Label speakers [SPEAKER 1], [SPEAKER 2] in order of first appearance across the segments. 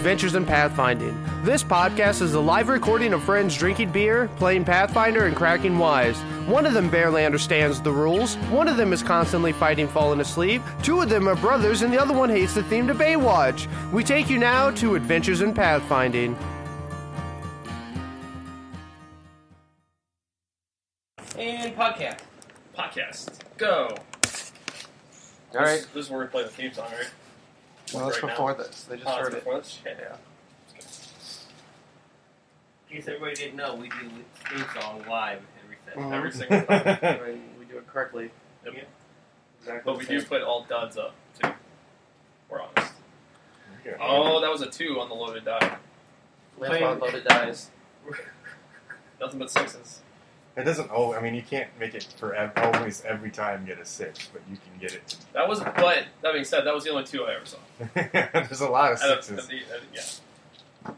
[SPEAKER 1] Adventures in Pathfinding. This podcast is a live recording of friends drinking beer, playing Pathfinder, and cracking wise. One of them barely understands the rules, one of them is constantly fighting falling asleep, two of them are brothers, and the other one hates the theme to Baywatch. We take you now to Adventures in Pathfinding.
[SPEAKER 2] And podcast. Go.
[SPEAKER 1] All right.
[SPEAKER 2] This is where we play the theme song, right?
[SPEAKER 1] Well, it's
[SPEAKER 2] Right
[SPEAKER 1] before
[SPEAKER 2] now.
[SPEAKER 1] this. They just
[SPEAKER 2] Oh,
[SPEAKER 1] heard
[SPEAKER 2] it's
[SPEAKER 1] it.
[SPEAKER 2] before this? Yeah.
[SPEAKER 3] In case everybody didn't know, we do theme song live every set.
[SPEAKER 1] Mhm.
[SPEAKER 2] Every single time.
[SPEAKER 1] I mean, we do it correctly.
[SPEAKER 2] Yep.
[SPEAKER 3] Yeah.
[SPEAKER 1] Exactly.
[SPEAKER 2] But we
[SPEAKER 1] the
[SPEAKER 2] do
[SPEAKER 1] same.
[SPEAKER 2] put all duds up, too. We're honest. Oh, that was a 2 on the loaded die.
[SPEAKER 1] Lampard loaded dice.
[SPEAKER 2] Nothing but 6s.
[SPEAKER 4] It doesn't. Oh, I mean, you can't make it for always every time get a 6, but you can get it.
[SPEAKER 2] That was, but that being said, that was the only 2 I ever saw.
[SPEAKER 4] There's a lot of
[SPEAKER 2] Out of-
[SPEAKER 4] 6s.
[SPEAKER 2] yeah.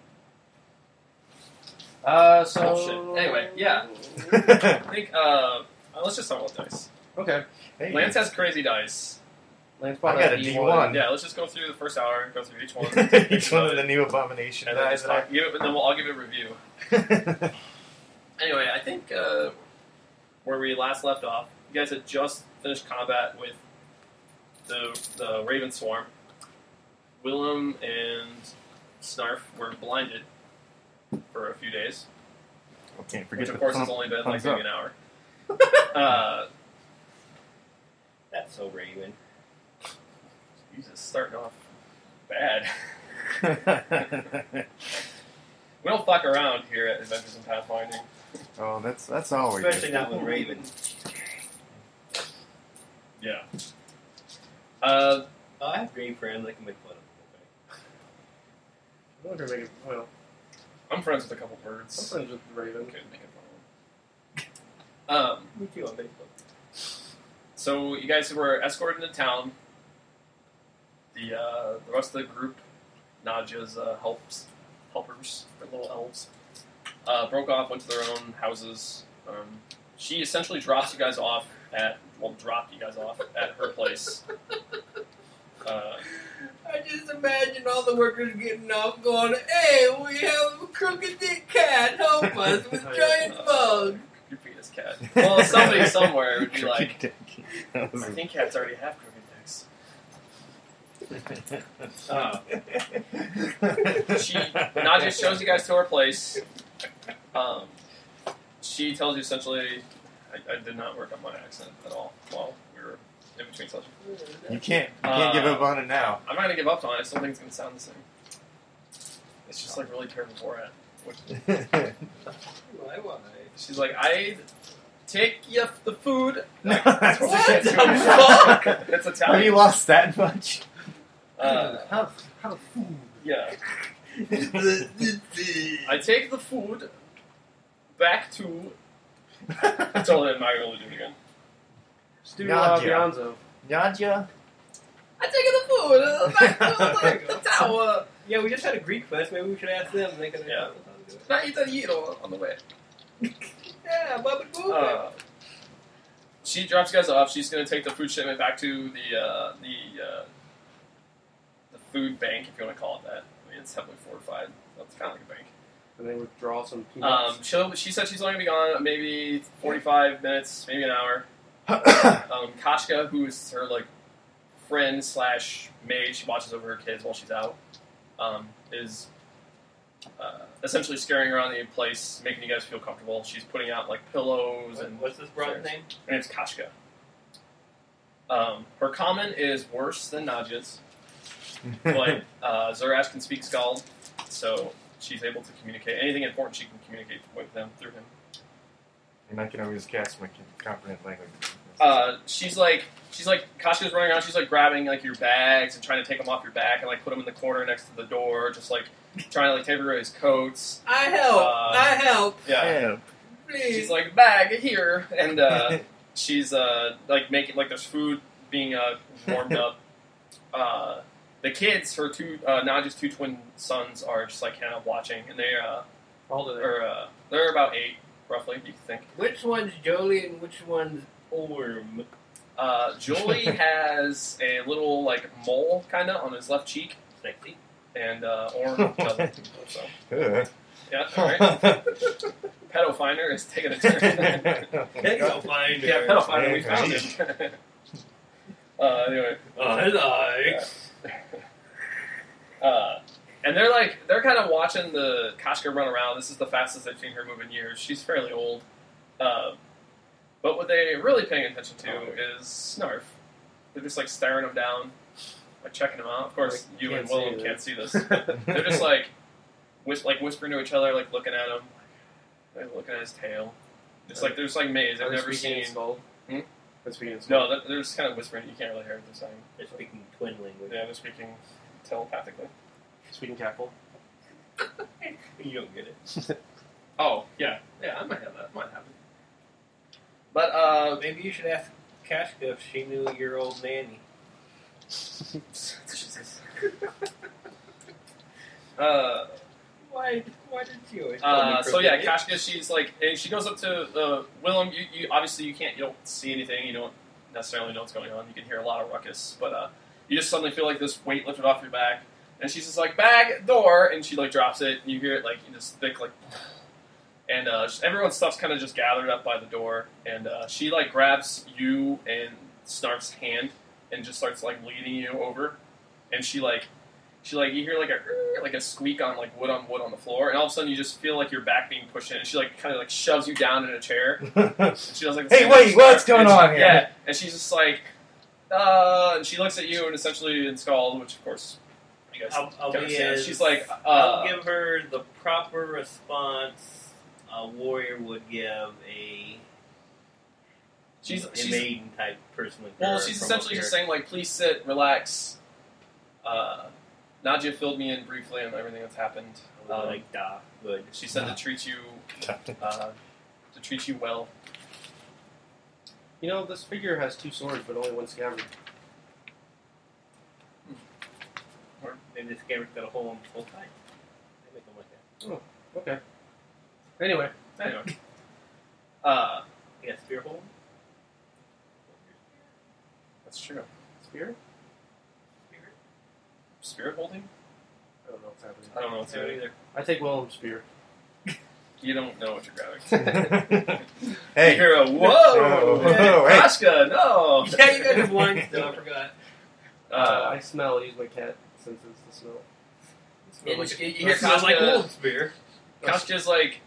[SPEAKER 1] So...
[SPEAKER 2] Bullshit. Anyway, yeah. I think, let's just talk about dice.
[SPEAKER 1] Okay.
[SPEAKER 4] Hey,
[SPEAKER 2] Lance has crazy dice.
[SPEAKER 1] Lance
[SPEAKER 4] I
[SPEAKER 1] bought
[SPEAKER 4] got
[SPEAKER 1] a
[SPEAKER 4] a
[SPEAKER 1] D1.
[SPEAKER 4] D1.
[SPEAKER 2] Yeah, let's just go through the first hour and go through each one.
[SPEAKER 4] each one of the new abomination
[SPEAKER 2] And then,
[SPEAKER 4] dies.
[SPEAKER 2] just talk, give it, and then I'll give it a review. Anyway, I think where we last left off, you guys had just finished combat with the Raven Swarm. Willem and Snarf were blinded for a few days,
[SPEAKER 4] Can't forget
[SPEAKER 2] which of
[SPEAKER 4] the
[SPEAKER 2] course has
[SPEAKER 4] pump-
[SPEAKER 2] only been like
[SPEAKER 4] pumps
[SPEAKER 2] maybe
[SPEAKER 4] up.
[SPEAKER 2] an hour.
[SPEAKER 3] That's so Raven.
[SPEAKER 2] He's just starting off bad. We don't fuck around here at Adventures in Pathfinding.
[SPEAKER 4] Oh, that's always
[SPEAKER 3] Especially
[SPEAKER 4] good.
[SPEAKER 3] not with Raven.
[SPEAKER 2] Yeah.
[SPEAKER 3] Oh, I have great friends I can make fun of.
[SPEAKER 1] I'm not gonna make it. Well,
[SPEAKER 2] I'm friends with a couple
[SPEAKER 1] I'm
[SPEAKER 2] birds.
[SPEAKER 1] friends with Raven.
[SPEAKER 2] Okay, making fun of them.
[SPEAKER 3] Me too on Facebook.
[SPEAKER 2] So you guys were escorted into town. The rest of the group, Nadja's helpers, their little elves, broke off, went to their own houses. She essentially dropped you guys off dropped you guys off at her place.
[SPEAKER 3] I just imagine all the workers getting off going, hey, we have a crooked dick cat, help us with giant bugs.
[SPEAKER 2] Your penis cat. Well, somebody somewhere would be like,
[SPEAKER 4] That
[SPEAKER 2] I
[SPEAKER 4] was-
[SPEAKER 2] think cats already have crooked dicks. Nadja shows you guys to her place. She tells you essentially, I did not work on my accent at all while we were in between sessions.
[SPEAKER 4] You can't give up on it now.
[SPEAKER 2] I'm not going to give up on it. I still think it's going to sound the same. It's just like really terrible Borat.
[SPEAKER 3] Why?
[SPEAKER 2] She's like, I take you the food.
[SPEAKER 4] That's
[SPEAKER 2] What
[SPEAKER 4] it.
[SPEAKER 2] the fuck? It's
[SPEAKER 4] Have
[SPEAKER 2] Italian.
[SPEAKER 4] you lost that much?
[SPEAKER 3] How
[SPEAKER 2] Yeah. I take the food back to... I told him I'm not going to do it again.
[SPEAKER 1] Studio
[SPEAKER 4] Nadja.
[SPEAKER 1] Bianzo.
[SPEAKER 4] Nadja?
[SPEAKER 2] I take the food back to the tower.
[SPEAKER 3] Yeah, we just had a Greek fest. Maybe we should ask them. They can
[SPEAKER 2] Yeah.
[SPEAKER 3] tell us how to do it.
[SPEAKER 2] Now Italiano on the way.
[SPEAKER 3] Yeah, Bubba Boo.
[SPEAKER 2] She drops you guys off. She's going to take the food shipment back to the food bank, if you want to call it that. I mean, it's heavily fortified. It's kind of like a bank.
[SPEAKER 1] And they withdraw some peanuts.
[SPEAKER 2] She said she's only going to be gone maybe 45 minutes, maybe an hour. Kashka, who is her like friend slash maid, she watches over her kids while she's out, is essentially scaring around the place, making you guys feel comfortable. She's putting out like pillows and
[SPEAKER 3] What's this broad's name?
[SPEAKER 2] her name's Kashka. Her common is worse than Nadja's, but Zurash can speak Skald, so she's able to communicate. Anything important, she can communicate with them through him.
[SPEAKER 4] And I can always cast my competent language.
[SPEAKER 2] She's like Kashka's running around. She's like grabbing like your bags and trying to take them off your back and like put them in the corner next to the door, just like trying to like take everybody's coats.
[SPEAKER 3] I help. I help.
[SPEAKER 2] Yeah,
[SPEAKER 3] Please.
[SPEAKER 2] she's like bag here, and she's like making like there's food being warmed up. The kids, her Nadja's two twin sons, are just like kind of watching, and they
[SPEAKER 1] How old are they?
[SPEAKER 2] they're about 8 roughly. Do you think?
[SPEAKER 3] Which one's Jolie and which one's Orm?
[SPEAKER 2] Jolie has a little like mole kind of on his left cheek.
[SPEAKER 3] Sexy.
[SPEAKER 2] and Orm doesn't. So,
[SPEAKER 4] Ugh.
[SPEAKER 2] yeah, all right. Pedo Finder is taking a turn.
[SPEAKER 3] Pedo Finder.
[SPEAKER 2] Yeah, Pedo Finder, we found it. Anyway. And they're kind of watching the Kashka run around. This is the fastest they've seen her move in years. She's fairly old. But what they're really paying attention to is Snarf. They're just like staring him down, like checking him out. Of course,
[SPEAKER 1] Like,
[SPEAKER 2] you
[SPEAKER 1] can't
[SPEAKER 2] and Willem
[SPEAKER 1] see
[SPEAKER 2] can't see this. They're just like whispering to each other, like looking at him, like looking at his tail. It's like there's like maze. I've never seen.
[SPEAKER 1] Skull?
[SPEAKER 2] Hmm?
[SPEAKER 1] They're speaking Skull.
[SPEAKER 2] No, they're just kind of whispering. You can't really hear what they're saying.
[SPEAKER 3] They're speaking twin language.
[SPEAKER 2] Yeah, they're speaking telepathically.
[SPEAKER 1] Speaking Catful.
[SPEAKER 3] You don't get it.
[SPEAKER 2] Oh, yeah, I might have that. Might happen. But
[SPEAKER 3] Maybe you should ask Kashka if she knew your old nanny.
[SPEAKER 2] Jesus.
[SPEAKER 3] Why did you always
[SPEAKER 2] So yeah, Kashka, she's like, and she goes up to Willem. You obviously you don't see anything. You don't necessarily know what's going on. You can hear a lot of ruckus, but you just suddenly feel like this weight lifted off your back, and she's just like bag door, and she like drops it, and you hear it like you just thick like, and everyone's stuff's kind of just gathered up by the door, and she like grabs you and Snarf's hand and just starts like leading you over, and she you hear like a squeak on like wood on the floor, and all of a sudden you just feel like your back being pushed in, and she like kind of like shoves you down in a chair. And she does like,
[SPEAKER 4] Hey, wait, what's going on here?
[SPEAKER 2] Yeah, and she's just like, and she looks at you and essentially in Scald, which of course you guys understand. She's like,
[SPEAKER 3] I'll give her the proper response a warrior would give a
[SPEAKER 2] she's
[SPEAKER 3] maiden type person.
[SPEAKER 2] Well, she's essentially just saying like, please sit, relax. Nadia filled me in briefly on everything that's happened.
[SPEAKER 3] Good.
[SPEAKER 2] She said to treat you well.
[SPEAKER 1] You know, this figure has 2 swords, but only 1 scabbard.
[SPEAKER 3] Or maybe the scabbard's got a hole in the full time. They make them like that.
[SPEAKER 1] Oh, okay. Anyway.
[SPEAKER 3] You got spear hole?
[SPEAKER 2] That's true.
[SPEAKER 1] Spear?
[SPEAKER 2] Spirit holding?
[SPEAKER 1] I don't know what's happening.
[SPEAKER 2] I don't know what's
[SPEAKER 3] I don't
[SPEAKER 2] happening.
[SPEAKER 3] either.
[SPEAKER 1] I take Willem's spear.
[SPEAKER 2] You don't know what you're grabbing.
[SPEAKER 4] Hey.
[SPEAKER 2] You hear a whoa!
[SPEAKER 4] Whoa, hey.
[SPEAKER 2] Kashka, no!
[SPEAKER 3] Yeah, you got his wine still, I forgot.
[SPEAKER 1] I smell. I use my cat senses to smell.
[SPEAKER 2] And
[SPEAKER 3] Like
[SPEAKER 2] you hear
[SPEAKER 3] it smells like
[SPEAKER 2] Kashka.
[SPEAKER 3] wolf spear.
[SPEAKER 2] Kashka's like,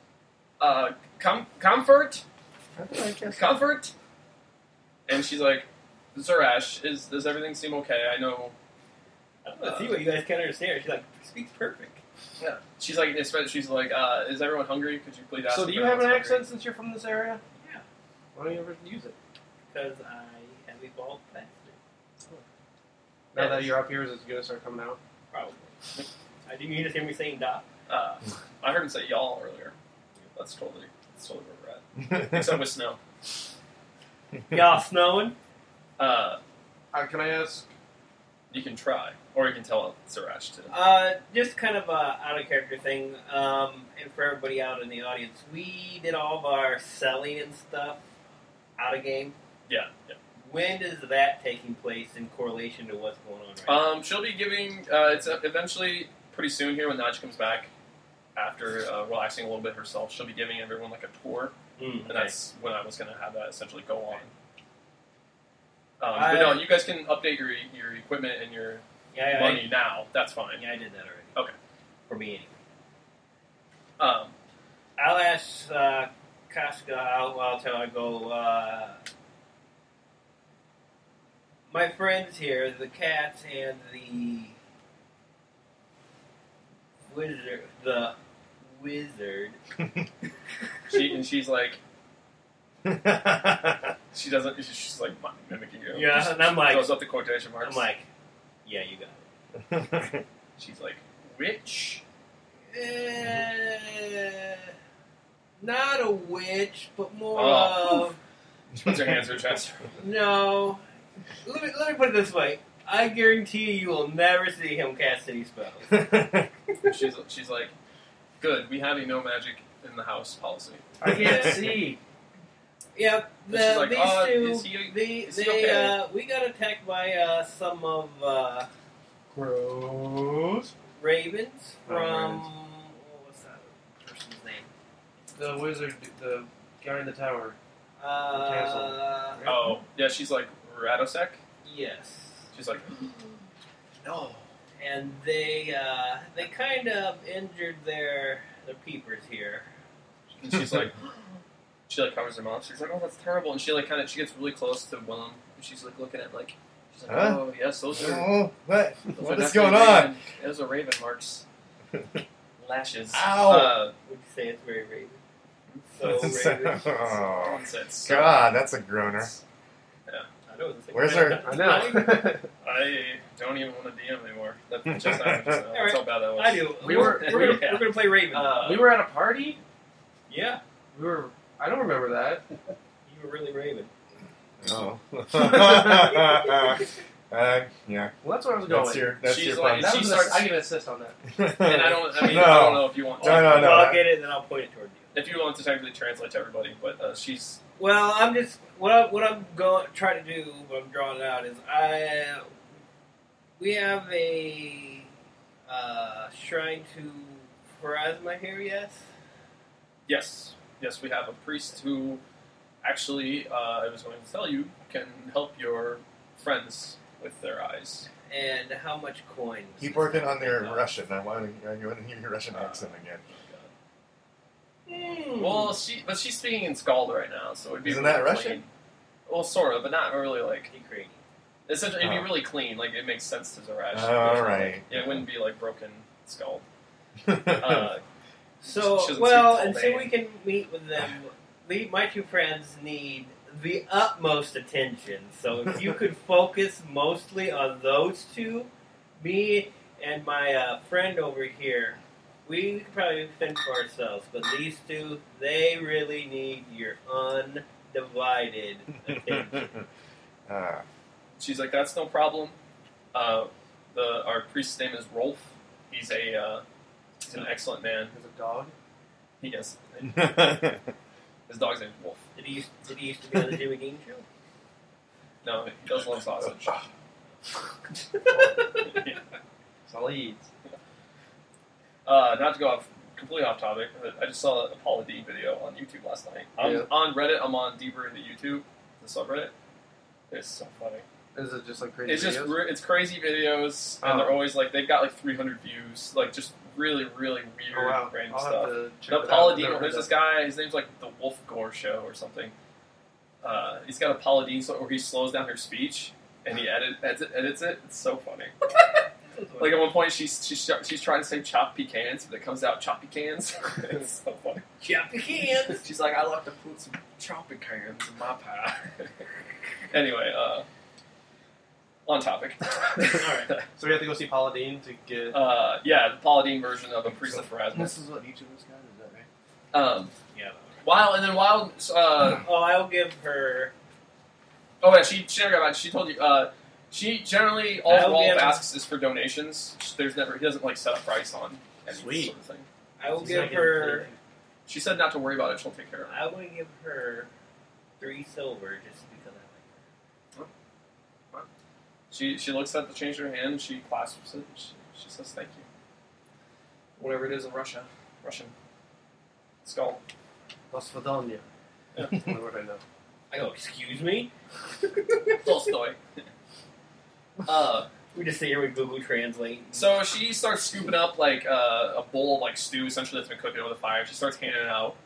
[SPEAKER 2] comfort?
[SPEAKER 1] I guess.
[SPEAKER 2] Comfort? And she's like, Zerash, does everything seem okay? I know.
[SPEAKER 3] I don't know, see what you guys can't understand. She's like, speaks perfect.
[SPEAKER 2] Yeah. She's like, is everyone hungry? Could you please ask?
[SPEAKER 1] So,
[SPEAKER 2] if
[SPEAKER 1] do you have an
[SPEAKER 2] everyone's
[SPEAKER 1] accent
[SPEAKER 2] hungry?
[SPEAKER 1] since you're from this area?
[SPEAKER 3] Yeah.
[SPEAKER 1] Why don't you ever use it?
[SPEAKER 3] Because I have evolved faster.
[SPEAKER 1] Now that you're up here, is it going to start coming out?
[SPEAKER 3] Probably. Didn't you just hear me saying "da"?
[SPEAKER 2] I heard him say y'all earlier. That's totally where we're at. Except with snow.
[SPEAKER 3] Y'all snowing?
[SPEAKER 1] Can I ask?
[SPEAKER 2] You can try, or you can tell Zerash to.
[SPEAKER 3] Just kind of a out of character thing, and for everybody out in the audience, we did all of our selling and stuff out of game.
[SPEAKER 2] Yeah.
[SPEAKER 3] When is that taking place in correlation to what's going on right now?
[SPEAKER 2] She'll be giving. It's eventually pretty soon here when Naja comes back after relaxing a little bit herself. She'll be giving everyone like a tour, and that's when I was going to have that essentially go on. But no, you guys can update your equipment and your money now. That's fine.
[SPEAKER 3] Yeah, I did that already.
[SPEAKER 2] Okay.
[SPEAKER 3] For me, anyway.
[SPEAKER 2] I'll
[SPEAKER 3] ask Kashka, I'll tell her, my friends here, the cat and the wizard.
[SPEAKER 2] She's like, she doesn't. She's like mimicking you.
[SPEAKER 3] Yeah, and I'm like,
[SPEAKER 2] goes up the quotation marks.
[SPEAKER 3] I'm like, yeah, you got it.
[SPEAKER 2] She's like, witch.
[SPEAKER 3] Not a witch, but more of.
[SPEAKER 2] She puts her hands in her chest.
[SPEAKER 3] No. Let me put it this way. I guarantee you will never see him cast any spells.
[SPEAKER 2] She's like, good. We have a no magic in the house policy.
[SPEAKER 1] I can't see.
[SPEAKER 3] Yep.
[SPEAKER 2] She's like,
[SPEAKER 3] these two,
[SPEAKER 2] is he okay?
[SPEAKER 3] we got attacked by some of
[SPEAKER 1] Gross.
[SPEAKER 3] ravens from what was that person's name?
[SPEAKER 1] The wizard, the guy in the tower.
[SPEAKER 2] Oh, yeah, she's like Radosek.
[SPEAKER 3] Yes.
[SPEAKER 2] She's like, no.
[SPEAKER 3] And they kind of injured their peepers here.
[SPEAKER 2] And she's like, she like covers her mouth. She's like, oh, that's terrible. And she like she gets really close to Willem. And she's like looking at she's like,
[SPEAKER 4] Huh?
[SPEAKER 2] oh yes, those are.
[SPEAKER 4] Oh, what?
[SPEAKER 2] Those
[SPEAKER 4] What
[SPEAKER 2] are
[SPEAKER 4] is
[SPEAKER 2] definitely
[SPEAKER 4] going on?
[SPEAKER 2] Raven. Those are raven marks. Lashes.
[SPEAKER 4] Ow.
[SPEAKER 3] Would you say it's very raven? So raven.
[SPEAKER 4] Oh,
[SPEAKER 2] Nonsense.
[SPEAKER 4] God, that's a groaner.
[SPEAKER 3] I know it's
[SPEAKER 4] Where's her?
[SPEAKER 1] I know.
[SPEAKER 2] I don't even want to DM anymore. That just happened just now. That's how bad that was.
[SPEAKER 3] I do.
[SPEAKER 1] We
[SPEAKER 3] We're
[SPEAKER 1] were-
[SPEAKER 3] gonna play raven.
[SPEAKER 1] We were at a party.
[SPEAKER 3] Yeah,
[SPEAKER 1] We were. I don't remember that.
[SPEAKER 3] you were really raven.
[SPEAKER 4] Oh. Yeah.
[SPEAKER 1] Well, that's where I was going.
[SPEAKER 4] That's
[SPEAKER 2] She's
[SPEAKER 4] your
[SPEAKER 2] like-
[SPEAKER 4] fun.
[SPEAKER 1] That
[SPEAKER 2] she
[SPEAKER 1] was
[SPEAKER 2] starts-
[SPEAKER 1] I give an assist on that.
[SPEAKER 2] And I don't
[SPEAKER 4] No.
[SPEAKER 2] know if you want.
[SPEAKER 4] No.
[SPEAKER 3] Well, I'll get it, then I'll point it toward you.
[SPEAKER 2] If you want to technically translate to everybody, but she's.
[SPEAKER 3] Well, I'm just what I'm going trying to do. What I'm drawing it out is we have a shrine to Pharasma here. Yes.
[SPEAKER 2] Yes, we have a priest who actually, I was going to tell you, can help your friends with their eyes.
[SPEAKER 3] And how much coin?
[SPEAKER 4] Keep working on your Russian. I want to hear your Russian accent again.
[SPEAKER 2] Well, she's speaking in Scald right now, so it'd be
[SPEAKER 4] Isn't
[SPEAKER 2] really
[SPEAKER 4] that Russian?
[SPEAKER 2] clean. Well, sort of, but not really like.
[SPEAKER 3] Ukrainian.
[SPEAKER 2] Essentially, it'd
[SPEAKER 4] Oh.
[SPEAKER 2] be really clean. Like it makes sense to Zarash.
[SPEAKER 4] All right.
[SPEAKER 2] Yeah, it wouldn't be like broken Scald.
[SPEAKER 3] So,
[SPEAKER 2] She doesn't
[SPEAKER 3] well,
[SPEAKER 2] speak
[SPEAKER 3] until
[SPEAKER 2] Haldane.
[SPEAKER 3] we can meet with them, my two friends need the utmost attention. So, if you could focus mostly on those two, me and my friend over here, we could probably fend for ourselves. But these two, they really need your undivided attention.
[SPEAKER 2] She's like, that's no problem. Our priest's name is Rolf. He's an excellent man.
[SPEAKER 1] There's a dog.
[SPEAKER 2] Yes. His dog's name is Wolf.
[SPEAKER 3] Did he used to be on the Jimmy Dean show?
[SPEAKER 2] No, he does love sausage.
[SPEAKER 1] That's all he eats.
[SPEAKER 2] Not to go completely off topic, but I just saw a Paula Deen video on YouTube last night.
[SPEAKER 1] Yeah.
[SPEAKER 2] On Reddit, I'm on deeper into YouTube, the subreddit. It's so funny.
[SPEAKER 1] Is it just like crazy?
[SPEAKER 2] It's just
[SPEAKER 1] videos?
[SPEAKER 2] it's crazy videos, and
[SPEAKER 1] Oh.
[SPEAKER 2] they're always like they've got like 300 views, like just really really weird
[SPEAKER 1] Oh, wow.
[SPEAKER 2] random
[SPEAKER 1] I'll
[SPEAKER 2] stuff.
[SPEAKER 1] have to check
[SPEAKER 2] The
[SPEAKER 1] it
[SPEAKER 2] Paula
[SPEAKER 1] out.
[SPEAKER 2] Deen,
[SPEAKER 1] Never
[SPEAKER 2] there's
[SPEAKER 1] heard
[SPEAKER 2] this
[SPEAKER 1] that.
[SPEAKER 2] guy, his name's like the Wolf Gore Show or something. He's got a Paula Deen where he slows down her speech and he edits it. It's so funny. Like at one point she's trying to say chop pecans, but it comes out choppy cans. It's so funny.
[SPEAKER 3] Choppy cans.
[SPEAKER 2] She's like, I like to put some choppy cans in my pie. Anyway, on topic.
[SPEAKER 3] Alright.
[SPEAKER 1] So we have to go see Paula Deen to get.
[SPEAKER 2] Yeah, the Paula Deen version of a Priest of Pharasma.
[SPEAKER 1] This is what each of us got. Is that right?
[SPEAKER 3] Yeah.
[SPEAKER 2] Wild.
[SPEAKER 3] Oh, I'll give her.
[SPEAKER 2] Oh yeah, she never got back. She told you. She generally all
[SPEAKER 3] I'll
[SPEAKER 2] Rolf
[SPEAKER 3] give-
[SPEAKER 2] asks is for donations. He doesn't like set a price on any
[SPEAKER 1] Sweet.
[SPEAKER 2] sort of thing.
[SPEAKER 3] I will
[SPEAKER 1] She's
[SPEAKER 3] give
[SPEAKER 1] not getting
[SPEAKER 3] her.
[SPEAKER 1] paid.
[SPEAKER 2] She said not to worry about it. She'll take care of it.
[SPEAKER 3] I will give her 3 silver just because I like
[SPEAKER 2] She looks at the change in her hand. She clasps it. She says thank you. Whatever it is in Russian. Skull.
[SPEAKER 1] Dosvadonya.
[SPEAKER 2] Yeah.
[SPEAKER 1] That's the word I know.
[SPEAKER 3] her. I go, excuse me.
[SPEAKER 2] Tolstoy.
[SPEAKER 3] We just sit here with Google Translate.
[SPEAKER 2] So she starts scooping up like a bowl of like stew, essentially that's been cooking over the fire. She starts handing it out.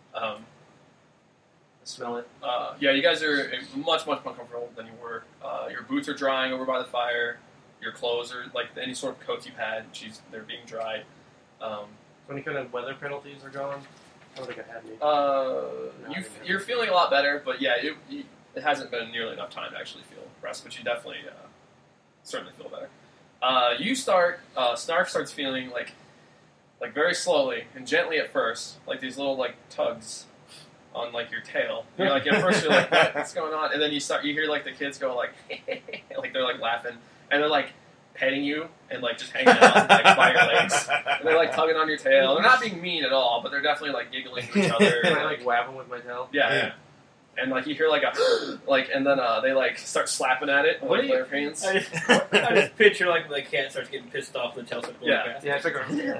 [SPEAKER 1] Smell it.
[SPEAKER 2] Yeah, you guys are much more comfortable than you were. Your boots are drying over by the fire. Your clothes are like any sort of coats you've had. They're being dried.
[SPEAKER 1] So any kind of weather penalties are gone? I don't think I had any.
[SPEAKER 2] You're feeling a lot better, but yeah, it hasn't been nearly enough time to actually feel rest. But you definitely certainly feel better. Snarf starts feeling like very slowly and gently at first, like these little like tugs on like your tail. You're like at first you're like, what's going on? And then you hear like the kids go like like they're like laughing and they're like petting you and like just hanging out like by your legs. And they're like tugging on your tail. They're not being mean at all, but they're definitely like giggling to each other.
[SPEAKER 1] Can I like whap them with my tail?
[SPEAKER 2] Yeah. and like you hear like a like, and then they like start slapping at it with
[SPEAKER 3] What do you-
[SPEAKER 2] their hands.
[SPEAKER 3] I just picture like the cat starts getting pissed off and the tail starts going
[SPEAKER 2] Yeah.
[SPEAKER 3] fast.
[SPEAKER 1] Yeah, it's like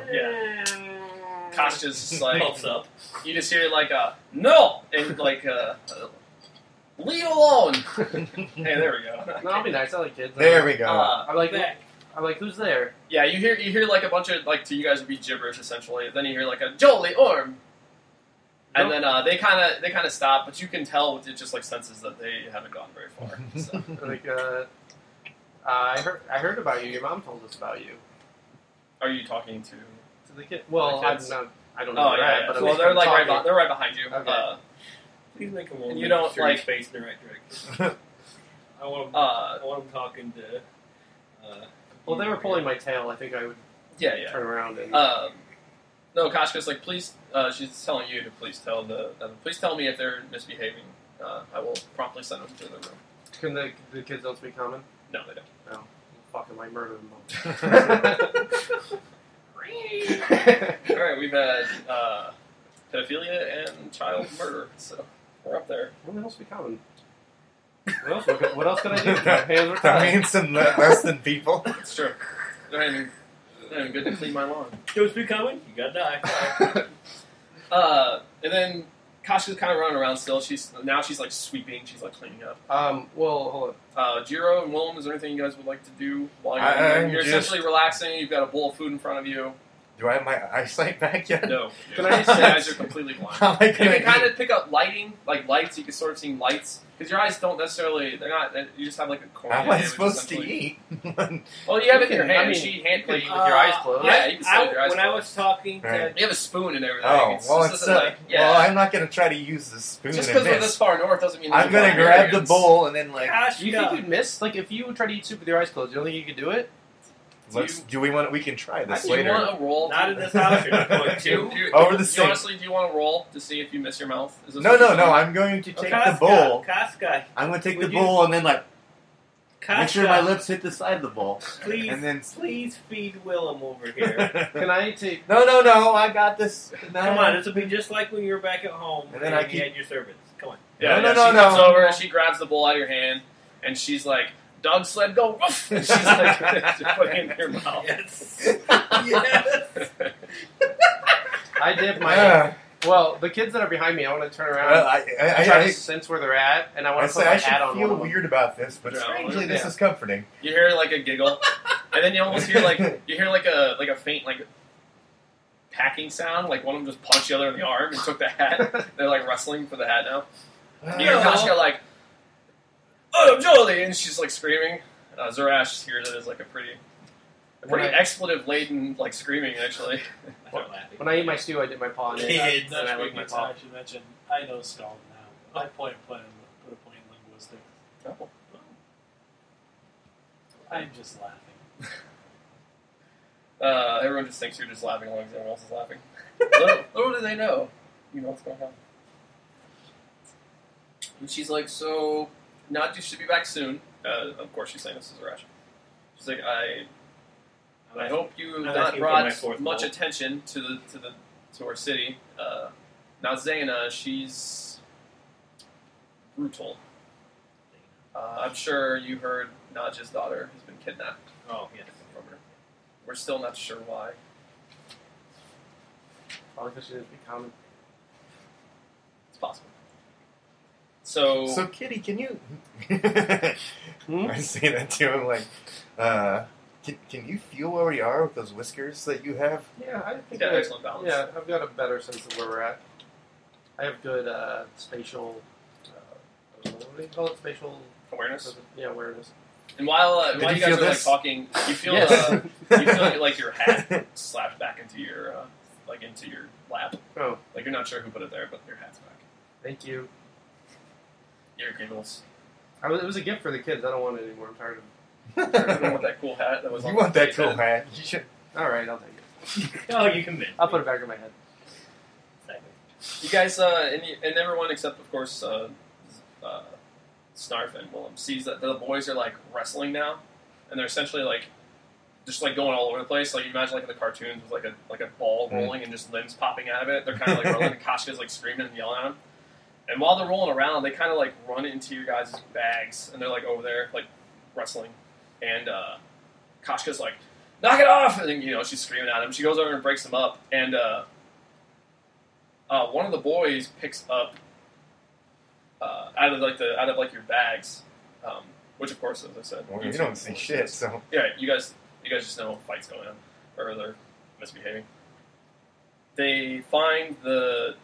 [SPEAKER 2] Koshka's just like
[SPEAKER 3] Pulps up.
[SPEAKER 2] you just hear like a no and like leave alone. Hey, there we go.
[SPEAKER 1] no, I'll be nice. I like kids.
[SPEAKER 4] There we go.
[SPEAKER 1] I'm like,
[SPEAKER 3] Back.
[SPEAKER 1] who's there?
[SPEAKER 2] Yeah, you hear like a bunch of like to you guys would be gibberish essentially. Then you hear like a Jolie Orm, and then they kind of stop, but you can tell it just like senses that they haven't gone very far. So.
[SPEAKER 1] Like, I heard about you. Your mom told us about you.
[SPEAKER 2] Are you talking to?
[SPEAKER 1] To the kid. Well,
[SPEAKER 2] The
[SPEAKER 1] I'm
[SPEAKER 2] kids?
[SPEAKER 1] not. I don't know.
[SPEAKER 2] Oh
[SPEAKER 1] where
[SPEAKER 2] yeah,
[SPEAKER 1] they're at,
[SPEAKER 2] yeah.
[SPEAKER 1] but
[SPEAKER 2] Well,
[SPEAKER 1] I'm
[SPEAKER 2] they're like
[SPEAKER 1] talking.
[SPEAKER 2] they're right behind you.
[SPEAKER 1] Okay.
[SPEAKER 3] Please make them
[SPEAKER 2] And you don't, like-
[SPEAKER 3] face in the right direction. I want them talking to.
[SPEAKER 1] Well, they were pulling my tail. I think I would
[SPEAKER 2] yeah.
[SPEAKER 1] turn around and.
[SPEAKER 2] No, Koshka's like, please. She's telling you to please tell please tell me if they're misbehaving. I will promptly send them to the room.
[SPEAKER 1] Can the kids don't speak common?
[SPEAKER 2] No, they don't.
[SPEAKER 1] No. Fucking might murder them.
[SPEAKER 2] All right, we've had pedophilia and child murder, so we're up there.
[SPEAKER 1] What else speak common? What else could I do? My hands were
[SPEAKER 4] I
[SPEAKER 1] tied.
[SPEAKER 4] mean, some less than people.
[SPEAKER 2] It's true. They're not even good to clean my lawn.
[SPEAKER 3] Don't speak common, you gotta die.
[SPEAKER 2] And then Koshka's kind of running around still. She's like sweeping. She's like cleaning up.
[SPEAKER 1] Well, hold on.
[SPEAKER 2] Jiro and Willem, is there anything you guys would like to do while
[SPEAKER 4] I'm
[SPEAKER 2] you're
[SPEAKER 4] just-
[SPEAKER 2] essentially relaxing? You've got a bowl of food in front of you.
[SPEAKER 4] Do I have my eyesight back yet?
[SPEAKER 2] No,
[SPEAKER 1] Can
[SPEAKER 2] you
[SPEAKER 1] I just-
[SPEAKER 2] guys are completely blind.
[SPEAKER 4] How am I
[SPEAKER 2] You
[SPEAKER 4] gonna
[SPEAKER 2] can kind
[SPEAKER 4] eat?
[SPEAKER 2] of pick up lighting, like lights. You can sort of see lights because your eyes don't necessarily. They're not. You just have like a cornea.
[SPEAKER 4] How am I
[SPEAKER 2] damage,
[SPEAKER 4] supposed to
[SPEAKER 2] essentially.
[SPEAKER 4] eat?
[SPEAKER 2] Well, you have it in
[SPEAKER 1] You
[SPEAKER 2] your
[SPEAKER 1] can- I
[SPEAKER 2] hand.
[SPEAKER 1] mean,
[SPEAKER 2] She hand
[SPEAKER 1] you can
[SPEAKER 2] like,
[SPEAKER 1] eat with your eyes closed.
[SPEAKER 2] Yeah, you can sleep with your eyes
[SPEAKER 3] When I
[SPEAKER 2] closed.
[SPEAKER 3] was talking to...
[SPEAKER 4] Right.
[SPEAKER 2] You have a spoon and everything.
[SPEAKER 4] Oh,
[SPEAKER 2] It's
[SPEAKER 4] well,
[SPEAKER 2] just
[SPEAKER 4] it's
[SPEAKER 2] doesn't, like, yeah.
[SPEAKER 4] well, I'm not gonna try to use the spoon
[SPEAKER 2] Just
[SPEAKER 4] and
[SPEAKER 2] because we're
[SPEAKER 4] miss.
[SPEAKER 2] this far north doesn't mean
[SPEAKER 4] I'm
[SPEAKER 2] there's
[SPEAKER 4] gonna
[SPEAKER 2] no
[SPEAKER 4] grab the
[SPEAKER 2] variance.
[SPEAKER 4] bowl and then like.
[SPEAKER 3] Gosh,
[SPEAKER 1] You think you'd miss? Like, if you try to eat soup with your eyes closed, you don't think you could do it?
[SPEAKER 4] Do we want? We can try this
[SPEAKER 2] Do you
[SPEAKER 4] later.
[SPEAKER 2] want a roll?
[SPEAKER 3] Not in this house, you're not going
[SPEAKER 2] Do you,
[SPEAKER 3] to.
[SPEAKER 2] do you,
[SPEAKER 4] Over the
[SPEAKER 2] do you
[SPEAKER 4] sink.
[SPEAKER 2] honestly, do you want to roll to see if you miss your mouth? Is this
[SPEAKER 4] No,
[SPEAKER 2] what
[SPEAKER 4] no,
[SPEAKER 2] you're
[SPEAKER 4] no.
[SPEAKER 2] doing?
[SPEAKER 4] I'm going to take the
[SPEAKER 3] Casca,
[SPEAKER 4] bowl.
[SPEAKER 3] Casca,
[SPEAKER 4] I'm going to take
[SPEAKER 3] Would
[SPEAKER 4] the
[SPEAKER 3] you-
[SPEAKER 4] bowl and then like
[SPEAKER 3] Casca,
[SPEAKER 4] make sure my lips hit the side of the bowl.
[SPEAKER 3] Please,
[SPEAKER 4] And then
[SPEAKER 3] please feed Willem over here.
[SPEAKER 1] Can I take...
[SPEAKER 4] No, no, no. I got this. No.
[SPEAKER 3] Come on, this will be just like when you were back at home
[SPEAKER 4] And then I
[SPEAKER 3] you
[SPEAKER 4] keep-
[SPEAKER 3] had your servants. Come on.
[SPEAKER 2] Yeah,
[SPEAKER 4] No,
[SPEAKER 2] yeah,
[SPEAKER 4] no,
[SPEAKER 2] she
[SPEAKER 4] no,
[SPEAKER 2] comes
[SPEAKER 4] no.
[SPEAKER 2] over and she grabs the bowl out of your hand and she's like, "Dog sled, go!" Woof! And she's like, she's putting it in your mouth.
[SPEAKER 3] Yes. Yes.
[SPEAKER 1] I dip my...
[SPEAKER 4] Yeah.
[SPEAKER 1] Well, the kids that are behind me, I want to turn around
[SPEAKER 4] Well,
[SPEAKER 1] and try
[SPEAKER 4] I
[SPEAKER 1] to sense where they're at, and I want to put
[SPEAKER 4] say
[SPEAKER 1] my
[SPEAKER 4] I should
[SPEAKER 1] hat on one
[SPEAKER 4] feel
[SPEAKER 1] of them.
[SPEAKER 4] weird about this, but
[SPEAKER 2] Yeah.
[SPEAKER 4] strangely, this
[SPEAKER 1] Yeah.
[SPEAKER 4] is comforting.
[SPEAKER 2] You hear like a giggle, and then you almost hear like a faint like packing sound. Like one of them just punched the other in the arm and took the hat. They're like wrestling for the hat now. And you hear Koshka like, "Oh, Jolie!" and she's like screaming. Zarash hears it as like a pretty
[SPEAKER 1] When I-
[SPEAKER 2] expletive laden like screaming actually.
[SPEAKER 3] I start laughing.
[SPEAKER 1] When I eat my stew, I dip my paw in it.
[SPEAKER 3] Kids.
[SPEAKER 1] and I
[SPEAKER 5] That's
[SPEAKER 1] lick my
[SPEAKER 5] what
[SPEAKER 1] paw.
[SPEAKER 5] I should mention. I know Scald now. I put a point in linguistics. I'm just laughing.
[SPEAKER 2] Everyone just thinks you're just laughing along as everyone else is laughing. little do they know, you know what's going on. And she's like, "So, Nadu should be back soon." Of course, she's saying this is Zarash. She's like, I hope you have
[SPEAKER 3] I'm
[SPEAKER 2] not
[SPEAKER 3] asking for my
[SPEAKER 2] brought
[SPEAKER 3] fourth
[SPEAKER 2] much
[SPEAKER 3] bowl.
[SPEAKER 2] attention to our city. Now Zaina, she's brutal. I'm sure you heard Naj's daughter has been kidnapped
[SPEAKER 3] Oh, yes.
[SPEAKER 2] from her. We're still not sure why.
[SPEAKER 1] Probably because she didn't speak common.
[SPEAKER 2] It's possible. So,
[SPEAKER 4] So, Kitty, can you?
[SPEAKER 1] Hmm?
[SPEAKER 4] I say that to him like, can you feel where we are with those whiskers that you have?
[SPEAKER 1] Yeah, I
[SPEAKER 2] you
[SPEAKER 1] think
[SPEAKER 2] got
[SPEAKER 1] I,
[SPEAKER 2] excellent balance.
[SPEAKER 1] yeah, I've got a better sense of where we're at. I have good spatial. What do you call it? Spatial.
[SPEAKER 2] Awareness.
[SPEAKER 1] Yeah, awareness.
[SPEAKER 2] And while
[SPEAKER 4] Did
[SPEAKER 2] you
[SPEAKER 4] you
[SPEAKER 2] guys
[SPEAKER 4] feel
[SPEAKER 2] are like
[SPEAKER 4] this?
[SPEAKER 2] talking, you feel
[SPEAKER 1] Yes.
[SPEAKER 2] you feel like your hat slapped back into your into your lap.
[SPEAKER 1] Oh,
[SPEAKER 2] Like you're not sure who put it there, but your hat's back.
[SPEAKER 1] thank you.
[SPEAKER 2] Your giggles.
[SPEAKER 1] It was a gift for the kids. I don't want it anymore. I'm tired of.
[SPEAKER 2] You don't want that cool hat that was
[SPEAKER 4] You
[SPEAKER 2] on
[SPEAKER 4] want
[SPEAKER 2] the
[SPEAKER 4] that cool
[SPEAKER 2] head.
[SPEAKER 4] hat? You should.
[SPEAKER 1] All right, I'll take it.
[SPEAKER 3] Oh, you convinced
[SPEAKER 1] I'll
[SPEAKER 3] me.
[SPEAKER 1] put it back in my head.
[SPEAKER 2] You guys and everyone except of course Snarf and Willem sees that the boys are like wrestling now, and they're essentially like just like going all over the place. Like you imagine like in the cartoons with like a ball rolling and just limbs popping out of it. They're kind of like rolling, and Koshka's like screaming and yelling at them. And while they're rolling around, they kind of like run into your guys' bags, and they're like over there, like wrestling. And Koshka's like, "Knock it off!" And then, she's screaming at him. She goes over and breaks him up, and one of the boys picks up out of your bags, which of course, as I said,
[SPEAKER 4] Well, you don't see shit, so
[SPEAKER 2] yeah, you guys just know fights going on, or they're misbehaving. They find the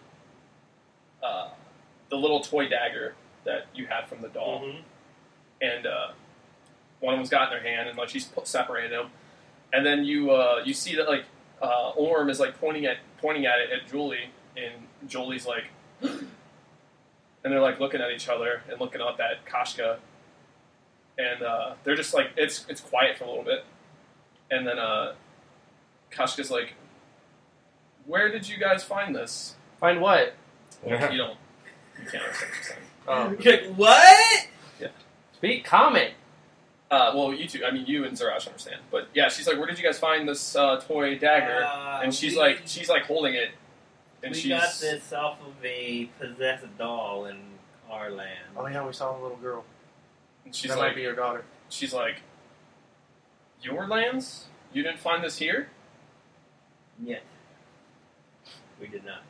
[SPEAKER 2] little toy dagger that you had from the doll, and one of them's got in their hand, and like she's separated them, and then you see that like Orm is like pointing at it at Julie, and Julie's like, and they're like looking at each other and looking up at Koshka, and they're just like it's quiet for a little bit, and then Koshka's like, "Where did you guys find this?"
[SPEAKER 1] Find what?
[SPEAKER 2] Well, you can't understand what she's saying.
[SPEAKER 3] You're like, what?
[SPEAKER 1] Speak, comment.
[SPEAKER 2] Well, you two. I mean, you and Zarash understand, but yeah, she's like, "Where did you guys find this toy dagger?" And she's like holding it, and
[SPEAKER 3] we got this off of a possessed doll in our land.
[SPEAKER 1] Oh yeah, we saw a little girl.
[SPEAKER 2] And she's
[SPEAKER 1] That
[SPEAKER 2] like,
[SPEAKER 1] might be your daughter.
[SPEAKER 2] she's like, "Your lands? You didn't find this here?"
[SPEAKER 3] Yet. We did not.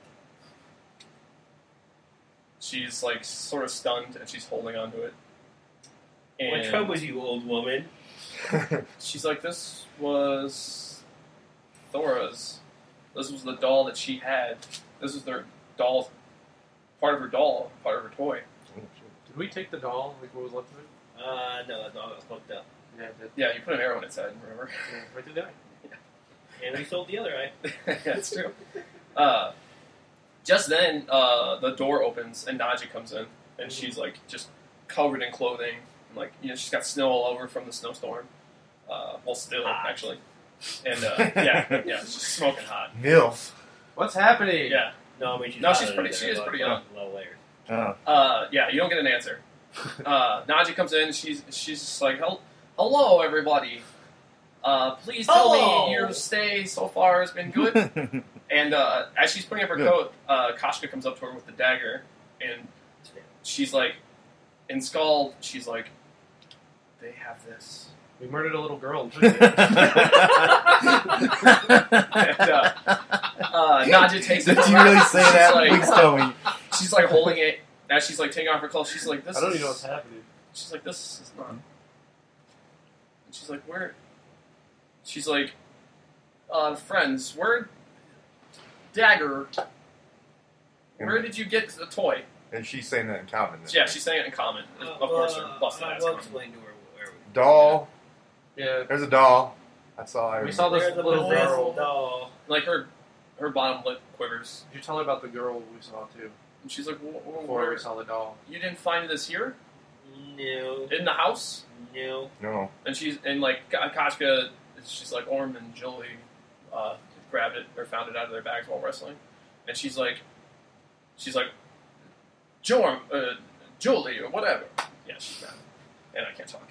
[SPEAKER 2] She's like sort of stunned, and she's holding onto it.
[SPEAKER 3] What
[SPEAKER 2] And
[SPEAKER 3] troubles you, old woman?
[SPEAKER 2] she's like, "This was Thora's. This was the doll that she had. This was their doll, part of her toy."
[SPEAKER 1] Did we take the doll? Like what was left of it?
[SPEAKER 3] No, the doll got fucked up.
[SPEAKER 1] Yeah, it did.
[SPEAKER 2] Yeah, you put an arrow in its head. Remember?
[SPEAKER 1] Yeah, right did that.
[SPEAKER 3] And we sold the other eye.
[SPEAKER 2] Yeah, it's true. Just then, the door opens and Naja comes in, and she's like just covered in clothing, and like she's got snow all over from the snowstorm. Well, still actually, and yeah, she's just smoking hot.
[SPEAKER 4] MILF.
[SPEAKER 1] What's happening?
[SPEAKER 2] Yeah,
[SPEAKER 3] No, I mean, she's
[SPEAKER 2] No,
[SPEAKER 3] hotter
[SPEAKER 2] she's pretty-
[SPEAKER 3] than
[SPEAKER 2] she
[SPEAKER 3] that.
[SPEAKER 2] is
[SPEAKER 3] Low-
[SPEAKER 2] pretty young.
[SPEAKER 3] Low layers.
[SPEAKER 4] Oh.
[SPEAKER 2] yeah, you don't get an answer. Naja comes in, she's just like, "Hello, everybody. Please tell
[SPEAKER 3] Hello.
[SPEAKER 2] me your stay so far has been good." And as she's putting up her coat, Koshka comes up to her with the dagger, and she's like, in Skull, she's like, "They have this."
[SPEAKER 1] We murdered a little girl. And took it.
[SPEAKER 2] And, Naja takes it.
[SPEAKER 4] Did
[SPEAKER 2] from
[SPEAKER 4] you
[SPEAKER 2] her.
[SPEAKER 4] really say
[SPEAKER 2] She's
[SPEAKER 4] that?
[SPEAKER 2] like-
[SPEAKER 4] Please tell me.
[SPEAKER 2] She's like holding it as she's like taking off her clothes. She's like, "This."
[SPEAKER 5] I don't
[SPEAKER 2] is...
[SPEAKER 5] even know what's happening.
[SPEAKER 2] She's like, "This is not." And she's like, "Where?" She's like, "Friends, where? Dagger. Where did you get the toy?"
[SPEAKER 4] And she's saying that in common. then,
[SPEAKER 2] Yeah,
[SPEAKER 4] right?
[SPEAKER 2] she's saying it in common. Of course, they're busted ass.
[SPEAKER 3] We'll
[SPEAKER 2] common.
[SPEAKER 3] explain to her where we
[SPEAKER 4] Doll.
[SPEAKER 1] Yeah.
[SPEAKER 4] There's a doll. That's all I
[SPEAKER 1] We
[SPEAKER 4] remember.
[SPEAKER 1] saw this
[SPEAKER 3] There's a
[SPEAKER 1] little
[SPEAKER 3] possessed
[SPEAKER 1] girl.
[SPEAKER 3] doll.
[SPEAKER 2] Like her bottom lip quivers,
[SPEAKER 1] Did you tell her about the girl we saw too?
[SPEAKER 2] and she's like,
[SPEAKER 1] Before
[SPEAKER 2] "Where?
[SPEAKER 1] we saw the doll.
[SPEAKER 2] You didn't find this here
[SPEAKER 3] No.
[SPEAKER 2] in the house?"
[SPEAKER 3] No.
[SPEAKER 4] No.
[SPEAKER 2] And like Koshka, she's like, Orm and Julie grabbed it or found it out of their bags while wrestling, and she's like, Julie or whatever. Yeah, she's mad, and I can't talk.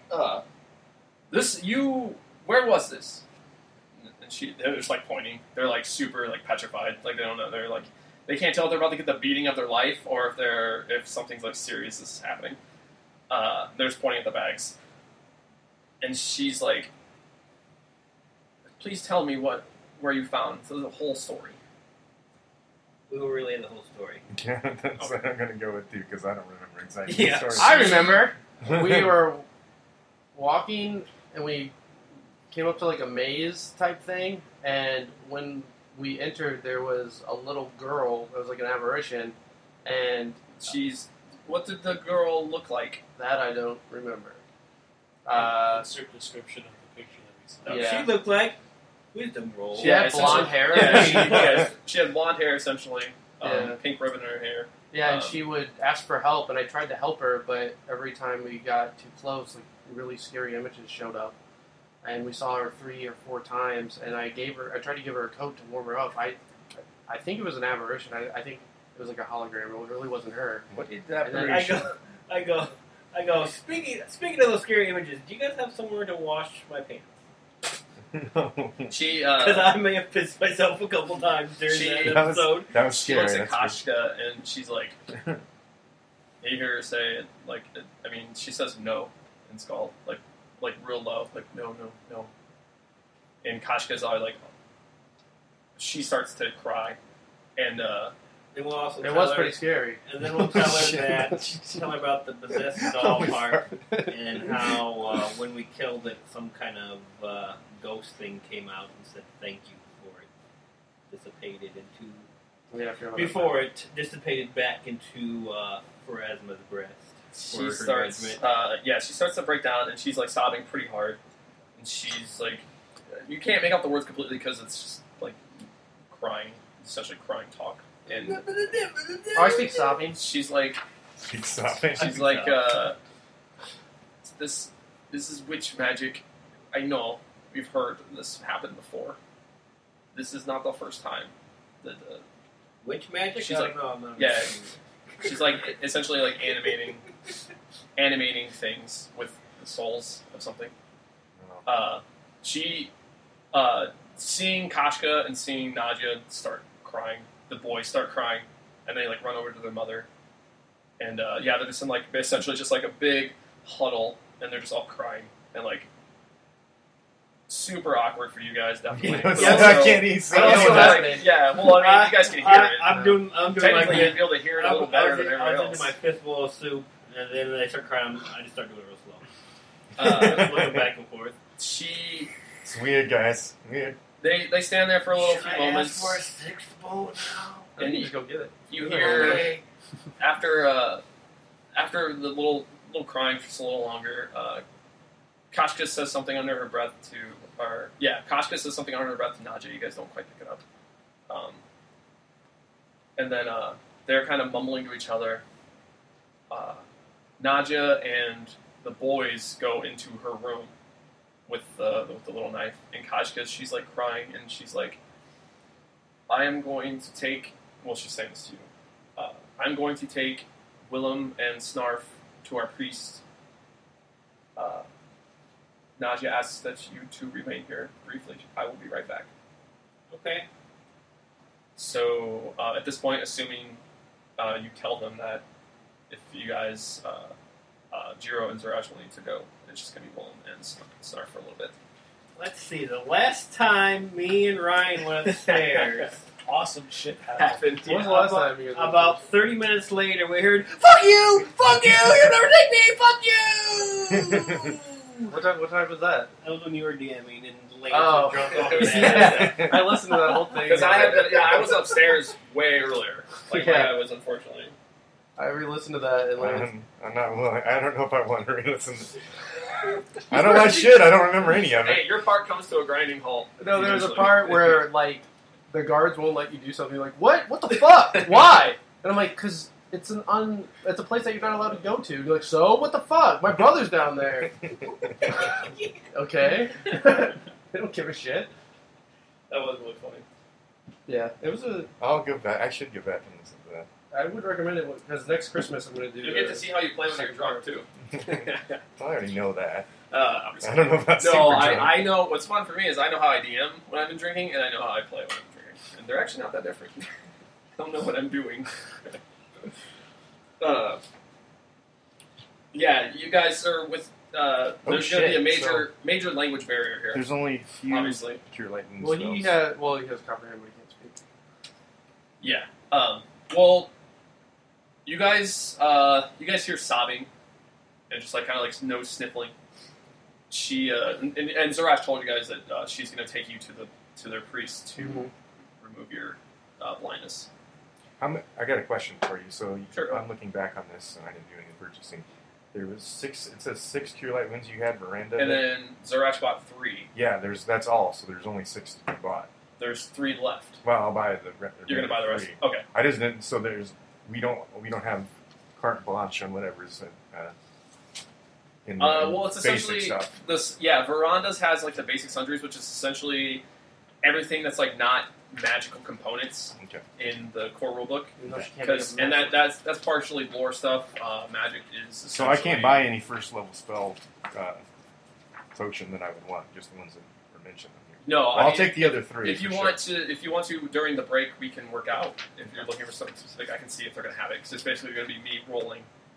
[SPEAKER 2] Where was this? And they're just like pointing. They're like super like petrified. Like they don't know. They're like they can't tell if they're about to get the beating of their life or if something's like serious is happening. They're just pointing at the bags. And she's like, "Please tell me where you found the whole story."
[SPEAKER 3] We will relay the whole story.
[SPEAKER 4] Yeah, that's what I'm going to go with too, because I don't remember exactly
[SPEAKER 3] Yeah.
[SPEAKER 4] the story.
[SPEAKER 1] I remember. We were walking and we came up to like a maze type thing, and when we entered, there was a little girl. It was like an apparition, and
[SPEAKER 2] What did the girl look like?
[SPEAKER 1] that I don't remember.
[SPEAKER 5] Insert description of the picture that we saw.
[SPEAKER 1] Yeah.
[SPEAKER 3] She looked like wisdom roll.
[SPEAKER 1] She had blonde
[SPEAKER 2] essentially-
[SPEAKER 1] hair.
[SPEAKER 2] She had blonde hair essentially,
[SPEAKER 1] Yeah.
[SPEAKER 2] pink ribbon in her hair.
[SPEAKER 1] Yeah, and she would ask for help, and I tried to help her, but every time we got too close, like really scary images showed up, and we saw her 3 or 4 times. And I tried to give her a coat to warm her up. I think it was an apparition. I think it was like a hologram. It really wasn't her.
[SPEAKER 4] What is that?
[SPEAKER 1] And then
[SPEAKER 3] I go. Speaking of those scary images, do you guys have somewhere to wash my pants?
[SPEAKER 4] No.
[SPEAKER 2] She
[SPEAKER 3] Because I may have pissed myself a couple times during that
[SPEAKER 2] That
[SPEAKER 3] episode.
[SPEAKER 4] That was
[SPEAKER 2] she
[SPEAKER 4] scary.
[SPEAKER 2] looks at
[SPEAKER 4] that's for
[SPEAKER 2] Koshka and she's like, And you hear her say, she says no in Skull, like real low, like no. And Kashka's all like, she starts to cry, and
[SPEAKER 3] Then we'll also
[SPEAKER 1] It
[SPEAKER 3] tell
[SPEAKER 1] was
[SPEAKER 3] her,
[SPEAKER 1] pretty scary.
[SPEAKER 3] And then we'll tell her tell her about the possessed doll part, and how when we killed it, some kind of ghost thing came out and said thank you before it dissipated into. Before it dissipated back into Pharasma's breast.
[SPEAKER 2] She starts to break down, and she's like sobbing pretty hard, and she's like, you can't make out the words completely because it's just like crying, essentially crying talk. And
[SPEAKER 1] I speak sobbing.
[SPEAKER 2] she's like,
[SPEAKER 4] She's sobbing.
[SPEAKER 2] she's like, this is witch magic. I know we've heard this happen before. This is not the first time.
[SPEAKER 3] Witch magic?
[SPEAKER 2] She's
[SPEAKER 3] I
[SPEAKER 2] like-
[SPEAKER 3] don't know. I'm not
[SPEAKER 2] yeah. She's like essentially like animating things with the souls of something. Seeing Kashka and seeing Nadia start crying, the boys start crying, and they like run over to their mother, and they're just in like essentially just like a big huddle, and they're just all crying and like super awkward for you guys, definitely.
[SPEAKER 4] I
[SPEAKER 2] But
[SPEAKER 4] can't even see
[SPEAKER 2] but also,
[SPEAKER 1] what's
[SPEAKER 4] that.
[SPEAKER 1] happening.
[SPEAKER 2] yeah, well, I mean, you guys can hear it.
[SPEAKER 3] I'm doing like
[SPEAKER 2] Technically, you'd be able to hear it a little better than
[SPEAKER 3] I
[SPEAKER 2] everybody
[SPEAKER 3] was
[SPEAKER 2] else.
[SPEAKER 3] into my fistful of soup, and then they start crying. I just start doing it real slow. Looking back and forth.
[SPEAKER 4] It's weird, guys. Weird.
[SPEAKER 2] They stand there for a little few moments,
[SPEAKER 3] sixth bowl now?
[SPEAKER 2] and
[SPEAKER 1] Just go get it.
[SPEAKER 2] you hear after the little crying for just a little longer, Kashka says something under her breath Kashka says something under her breath to Nadia. You guys don't quite pick it up. And then they're kind of mumbling to each other. Nadia and the boys go into her room with the little knife, and Kashka, she's like crying, and she's like, I am going to take, well, she's saying this to you, I'm going to take Willem and Snarf to our priest. Nadia asks that you two remain here briefly. I will be right back.
[SPEAKER 3] Okay.
[SPEAKER 2] So, at this point, assuming you tell them that if you guys, Jiro and Zerash will need to go, it's just going to be Willem and Snarf for a little bit.
[SPEAKER 3] Let's see. The last time me and Ryan went upstairs,
[SPEAKER 5] Awesome shit happened.
[SPEAKER 2] Happened.
[SPEAKER 1] When was the last time you guys
[SPEAKER 3] about 30 minutes later, we heard, "Fuck you! Fuck you! You'll never take me! Fuck you!"
[SPEAKER 1] What time was that?
[SPEAKER 3] That was when you were DMing and Lance
[SPEAKER 1] Oh.
[SPEAKER 3] was drunk off his
[SPEAKER 1] Yeah.
[SPEAKER 3] ass.
[SPEAKER 1] I listened to that whole thing.
[SPEAKER 2] Because I was upstairs way earlier. Like,
[SPEAKER 1] Yeah.
[SPEAKER 2] I was, unfortunately.
[SPEAKER 1] I re-listened to that and like,
[SPEAKER 4] I'm not willing. I don't know if I want to re-listen. I don't like shit. I don't remember any of it.
[SPEAKER 2] Hey, your part comes to a grinding halt.
[SPEAKER 1] no, there was a
[SPEAKER 2] Usually.
[SPEAKER 1] part where like the guards won't let you do something. Like, what? What the fuck? Why? And I'm like, because it's it's a place that you're not allowed to go to. You're like, so what the fuck? My brother's down there. Okay. They don't give a shit.
[SPEAKER 2] That was really funny.
[SPEAKER 1] Yeah, it was a.
[SPEAKER 4] I'll go back. I should go back and listen to that.
[SPEAKER 1] I would recommend it because next Christmas I'm going to do.
[SPEAKER 2] You get to see how you play when you're drunk, too.
[SPEAKER 4] I already know that.
[SPEAKER 2] I'm just
[SPEAKER 4] I don't know about super
[SPEAKER 2] No,
[SPEAKER 4] drunk.
[SPEAKER 2] I know. What's fun for me is I know how I DM when I've been drinking, and I know how I play when I'm drinking. And they're actually not that different. I don't know what I'm doing. Yeah, you guys are with. There's going to be a
[SPEAKER 4] shit,
[SPEAKER 2] major language barrier here.
[SPEAKER 4] There's only a few
[SPEAKER 2] Obviously.
[SPEAKER 4] cure lightning
[SPEAKER 1] Well,
[SPEAKER 4] spells.
[SPEAKER 1] he has comprehend, but he can't speak.
[SPEAKER 2] Yeah. Well, you guys hear sobbing and just like kind of like nose sniffling. She and Zerash told you guys that she's going to take you to their priest to remove your blindness.
[SPEAKER 4] I got a question for you. So
[SPEAKER 2] Sure.
[SPEAKER 4] I'm looking back on this, and I didn't do any purchasing. There was 6. It says 6 cure light wins you had veranda.
[SPEAKER 2] And then Zerash bought 3.
[SPEAKER 4] Yeah, that's all. So there's only 6 to be bought.
[SPEAKER 2] There's 3 left.
[SPEAKER 4] Well, I'll buy the.
[SPEAKER 2] You're going to buy the rest.
[SPEAKER 4] 3.
[SPEAKER 2] Okay.
[SPEAKER 4] I just didn't. So we don't have carte blanche on whatever's in the
[SPEAKER 2] Well, it's
[SPEAKER 4] basic
[SPEAKER 2] essentially
[SPEAKER 4] stuff.
[SPEAKER 2] this. Yeah, Verandas has like the basic sundries, which is essentially everything that's like not magical components
[SPEAKER 4] Okay.
[SPEAKER 2] in the core rulebook.
[SPEAKER 1] Even though she can't
[SPEAKER 2] Because
[SPEAKER 1] make a
[SPEAKER 2] that's partially lore stuff. Magic is
[SPEAKER 4] So I can't buy any first level spell potion that I would want. Just the ones that are mentioned on here.
[SPEAKER 2] No,
[SPEAKER 4] Well,
[SPEAKER 2] I
[SPEAKER 4] I'll
[SPEAKER 2] mean,
[SPEAKER 4] take the other 3.
[SPEAKER 2] if you
[SPEAKER 4] for
[SPEAKER 2] want
[SPEAKER 4] sure.
[SPEAKER 2] to, during the break, we can work out. If you're looking for something specific, I can see if they're going to have it. Because it's basically going to be me rolling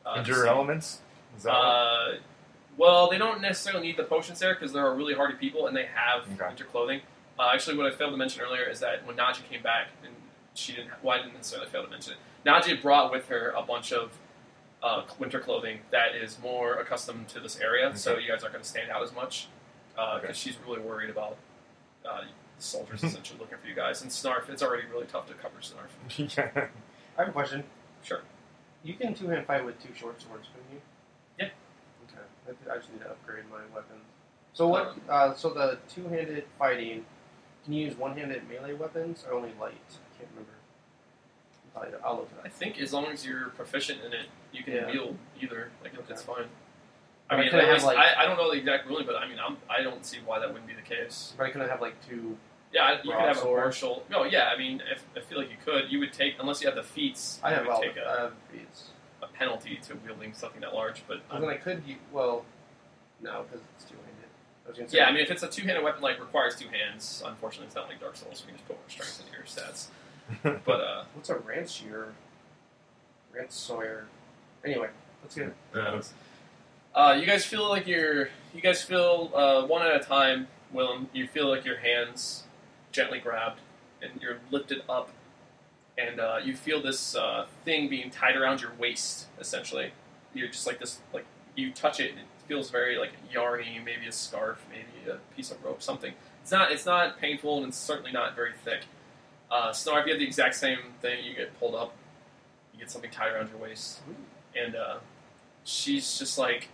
[SPEAKER 4] Endure elements? Is that
[SPEAKER 2] Well, they don't necessarily need the potions there because they're really hardy people and they have
[SPEAKER 4] Okay.
[SPEAKER 2] winter clothing. Actually, what I failed to mention earlier is that when Naji came back, and she didn't. Well, I didn't necessarily fail to mention it. Naji brought with her a bunch of winter clothing that is more accustomed to this area, so you guys aren't going to stand out as much because she's really worried about the soldiers essentially looking for you guys. And Snarf, it's already really tough to cover Snarf.
[SPEAKER 4] Yeah.
[SPEAKER 1] I have a question.
[SPEAKER 2] Sure.
[SPEAKER 1] You can two-hand fight with 2 short swords, couldn't you?
[SPEAKER 2] Yeah.
[SPEAKER 1] Okay. I just need to upgrade my weapons. So what? So the two-handed fighting, can you use one-handed melee weapons or only light? I can't remember. I'll look
[SPEAKER 2] I
[SPEAKER 1] at
[SPEAKER 2] think as long as you're proficient in it, you can wield either. Like,
[SPEAKER 1] Okay.
[SPEAKER 2] it's fine.
[SPEAKER 1] But
[SPEAKER 2] I mean,
[SPEAKER 1] could
[SPEAKER 2] at
[SPEAKER 1] have,
[SPEAKER 2] least,
[SPEAKER 1] like-
[SPEAKER 2] I don't know the exact ruling, but I mean, I don't see why that wouldn't be the case.
[SPEAKER 1] it. But I couldn't have like 2.
[SPEAKER 2] Yeah, you could have a
[SPEAKER 1] Broadsword.
[SPEAKER 2] martial. No, yeah, I mean, I feel like you could. You would take, unless you have the feats,
[SPEAKER 1] I
[SPEAKER 2] you
[SPEAKER 1] have
[SPEAKER 2] would
[SPEAKER 1] all.
[SPEAKER 2] take
[SPEAKER 1] I have feats.
[SPEAKER 2] a penalty to wielding something that large. But
[SPEAKER 1] But then I could. Well, no, because it's two-handed. I was gonna say.
[SPEAKER 2] yeah, I mean, if it's a two-handed weapon, like requires 2 hands, unfortunately, it's not like Dark Souls. So you can just put more strength into your stats. But
[SPEAKER 1] What's a rancier? Ransawyer. Anyway, let's get it.
[SPEAKER 2] you guys feel like you guys feel one at a time, Willem. You feel like your hands gently grabbed and you're lifted up, and you feel this thing being tied around your waist. Essentially, you're just like this. Like you touch it, and it feels very like yarny. Maybe a scarf, maybe a piece of rope, something. It's not painful, and it's certainly not very thick. Snarf, you have the exact same thing. You get pulled up. You get something tied around your waist, and she's just like,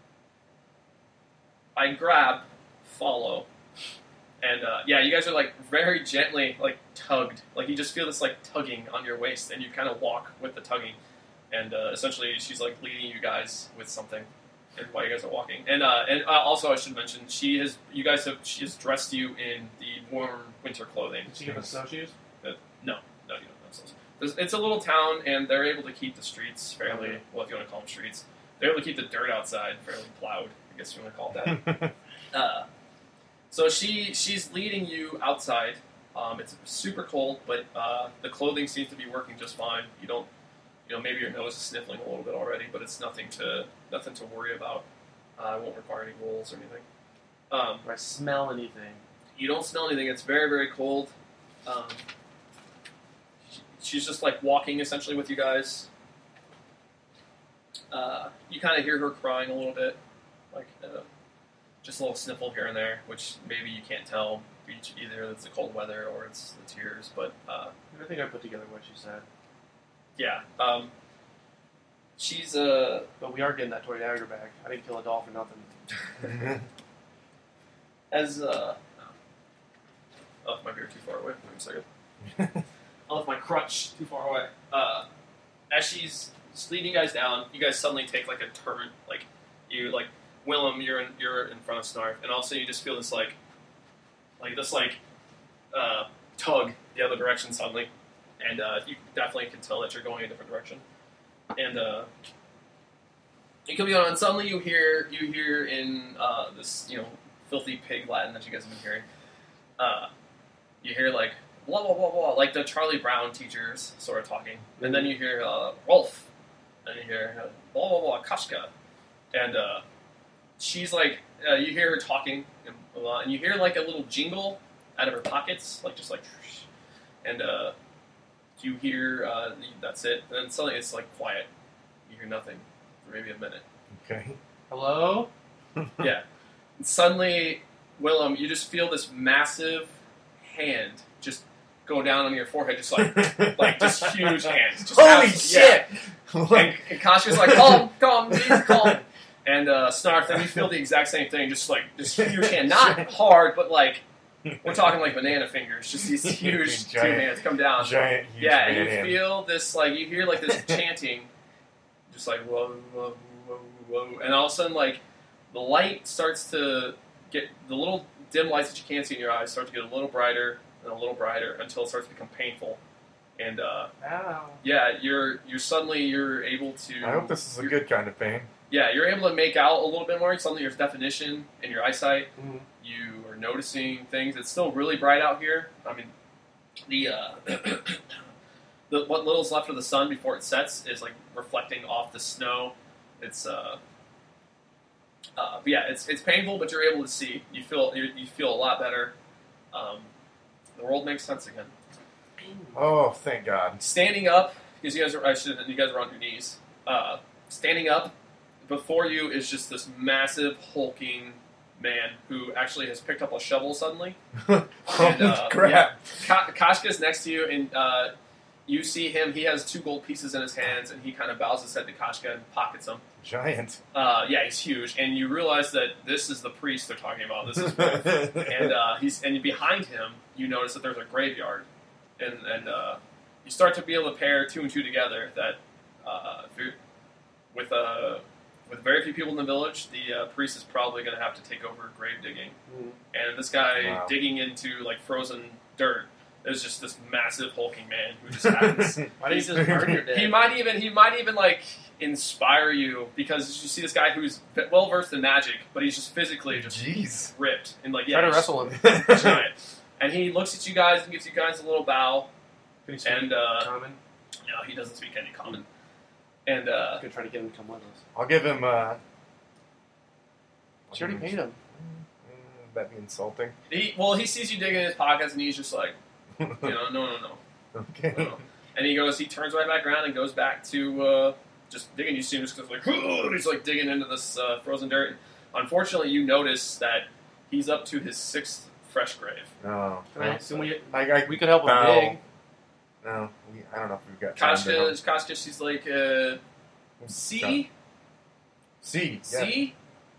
[SPEAKER 2] I grab, follow, and yeah, you guys are like very gently like tugged. Like you just feel this like tugging on your waist, and you kind of walk with the tugging, and essentially she's like leading you guys with something, and while you guys are walking, and also I should mention she has dressed you in the warm winter clothing.
[SPEAKER 1] Did she give us snowshoes?
[SPEAKER 2] No, you don't have those. It's a little town, and they're able to keep the streets fairly, well, if you want to call them streets, they're able to keep the dirt outside fairly plowed, I guess you want to call it that. So she's leading you outside. It's super cold, but the clothing seems to be working just fine. You don't, maybe your nose is sniffling a little bit already, but it's nothing to worry about. It won't require any rolls or anything.
[SPEAKER 1] Do I smell anything?
[SPEAKER 2] You don't smell anything. It's very, very cold. She's just like walking essentially with you guys. You kind of hear her crying a little bit, like just a little sniffle here and there, which maybe you can't tell either it's the cold weather or it's the tears. But
[SPEAKER 1] I think I put together what she said.
[SPEAKER 2] yeah, she's
[SPEAKER 1] But we are getting that toy dagger back. I didn't kill a doll for nothing.
[SPEAKER 2] as I left my beer too far away. Wait a second. I left my crutch too far away. As she's leading you guys down, you guys suddenly take like a turn. Like you, like Willem, you're in front of Snarf, and also you just feel this tug the other direction suddenly, and you definitely can tell that you're going a different direction. And you come on, and suddenly you hear in this filthy pig Latin that you guys have been hearing. You hear like blah blah blah blah, like the Charlie Brown teachers sort of talking, and then you hear Rolf, and you hear blah blah blah Kashka, and she's like you hear her talking, and you hear like a little jingle out of her pockets, like just like, and you hear that's it, and then suddenly it's like quiet. You hear nothing for maybe a minute.
[SPEAKER 4] Okay.
[SPEAKER 1] Hello?
[SPEAKER 2] Yeah. And suddenly, Willem, you just feel this massive hand just go down on your forehead, just like just huge hands. Just
[SPEAKER 4] Holy
[SPEAKER 2] shit!
[SPEAKER 4] Yeah.
[SPEAKER 2] And Kashka's like, calm, please, calm. And Snarf, then you feel the exact same thing, just like this huge hand, not hard, but like we're talking like banana fingers, just these huge two
[SPEAKER 4] Giant-
[SPEAKER 2] hands come down.
[SPEAKER 4] Giant, huge
[SPEAKER 2] Yeah, and you
[SPEAKER 4] banana.
[SPEAKER 2] feel this, like, you hear, like, this chanting, just like, whoa, whoa, whoa, whoa, and all of a sudden, like, the light starts to get, the little dim lights that you can't see in your eyes start to get a little brighter and a little brighter until it starts to become painful, and,
[SPEAKER 1] Ow.
[SPEAKER 2] yeah, you're able to...
[SPEAKER 4] I hope this is a good kind of pain.
[SPEAKER 2] Yeah, you're able to make out a little bit more, suddenly there's definition in your eyesight,
[SPEAKER 1] Mhm.
[SPEAKER 2] you are noticing things. It's still really bright out here. I mean, the what little's left of the sun before it sets is like reflecting off the snow. It's but yeah, it's painful, but you're able to see. You feel a lot better. The world makes sense again.
[SPEAKER 4] Oh, thank God.
[SPEAKER 2] Standing up, because you guys are on your knees. Standing up before you is just this massive hulking man who actually has picked up a shovel suddenly.
[SPEAKER 4] Crap.
[SPEAKER 2] Yeah, Kashka's next to you, and you see him. He has 2 gold pieces in his hands, and he kind of bows his head to Kashka and pockets them.
[SPEAKER 4] Giant.
[SPEAKER 2] Yeah, he's huge, and you realize that this is the priest they're talking about. This is Rolf. and behind him, you notice that there's a graveyard, and you start to be able to pair 2 and 2 together. That with very few people in the village, the priest is probably going to have to take over grave digging. And this guy digging into like frozen dirt is just this massive hulking man who just happens.
[SPEAKER 1] Why did he just burn your
[SPEAKER 2] He might even like inspire you, because you see this guy who's well versed in magic, but he's just physically just ripped and like
[SPEAKER 1] Try to wrestle him.
[SPEAKER 2] giant. And he looks at you guys and gives you guys a little bow.
[SPEAKER 1] Can he speak
[SPEAKER 2] And
[SPEAKER 1] common?
[SPEAKER 2] no, he doesn't speak any common. And
[SPEAKER 1] I'm gonna try to get him to come with us.
[SPEAKER 4] I'll give him.
[SPEAKER 1] She already paid him.
[SPEAKER 4] That'd be insulting.
[SPEAKER 2] he sees you digging in his pockets, and he's just like, no.
[SPEAKER 4] Okay.
[SPEAKER 2] No. And he turns right back around and goes back to just digging. You see him just goes like, he's like digging into this frozen dirt. Unfortunately, you notice that he's up to his 6th fresh grave.
[SPEAKER 4] No.
[SPEAKER 1] We could help him
[SPEAKER 4] bow.
[SPEAKER 1] dig.
[SPEAKER 4] No, I don't know if we've got time to help.
[SPEAKER 2] Kashka, she's like, see?
[SPEAKER 4] See.
[SPEAKER 2] See?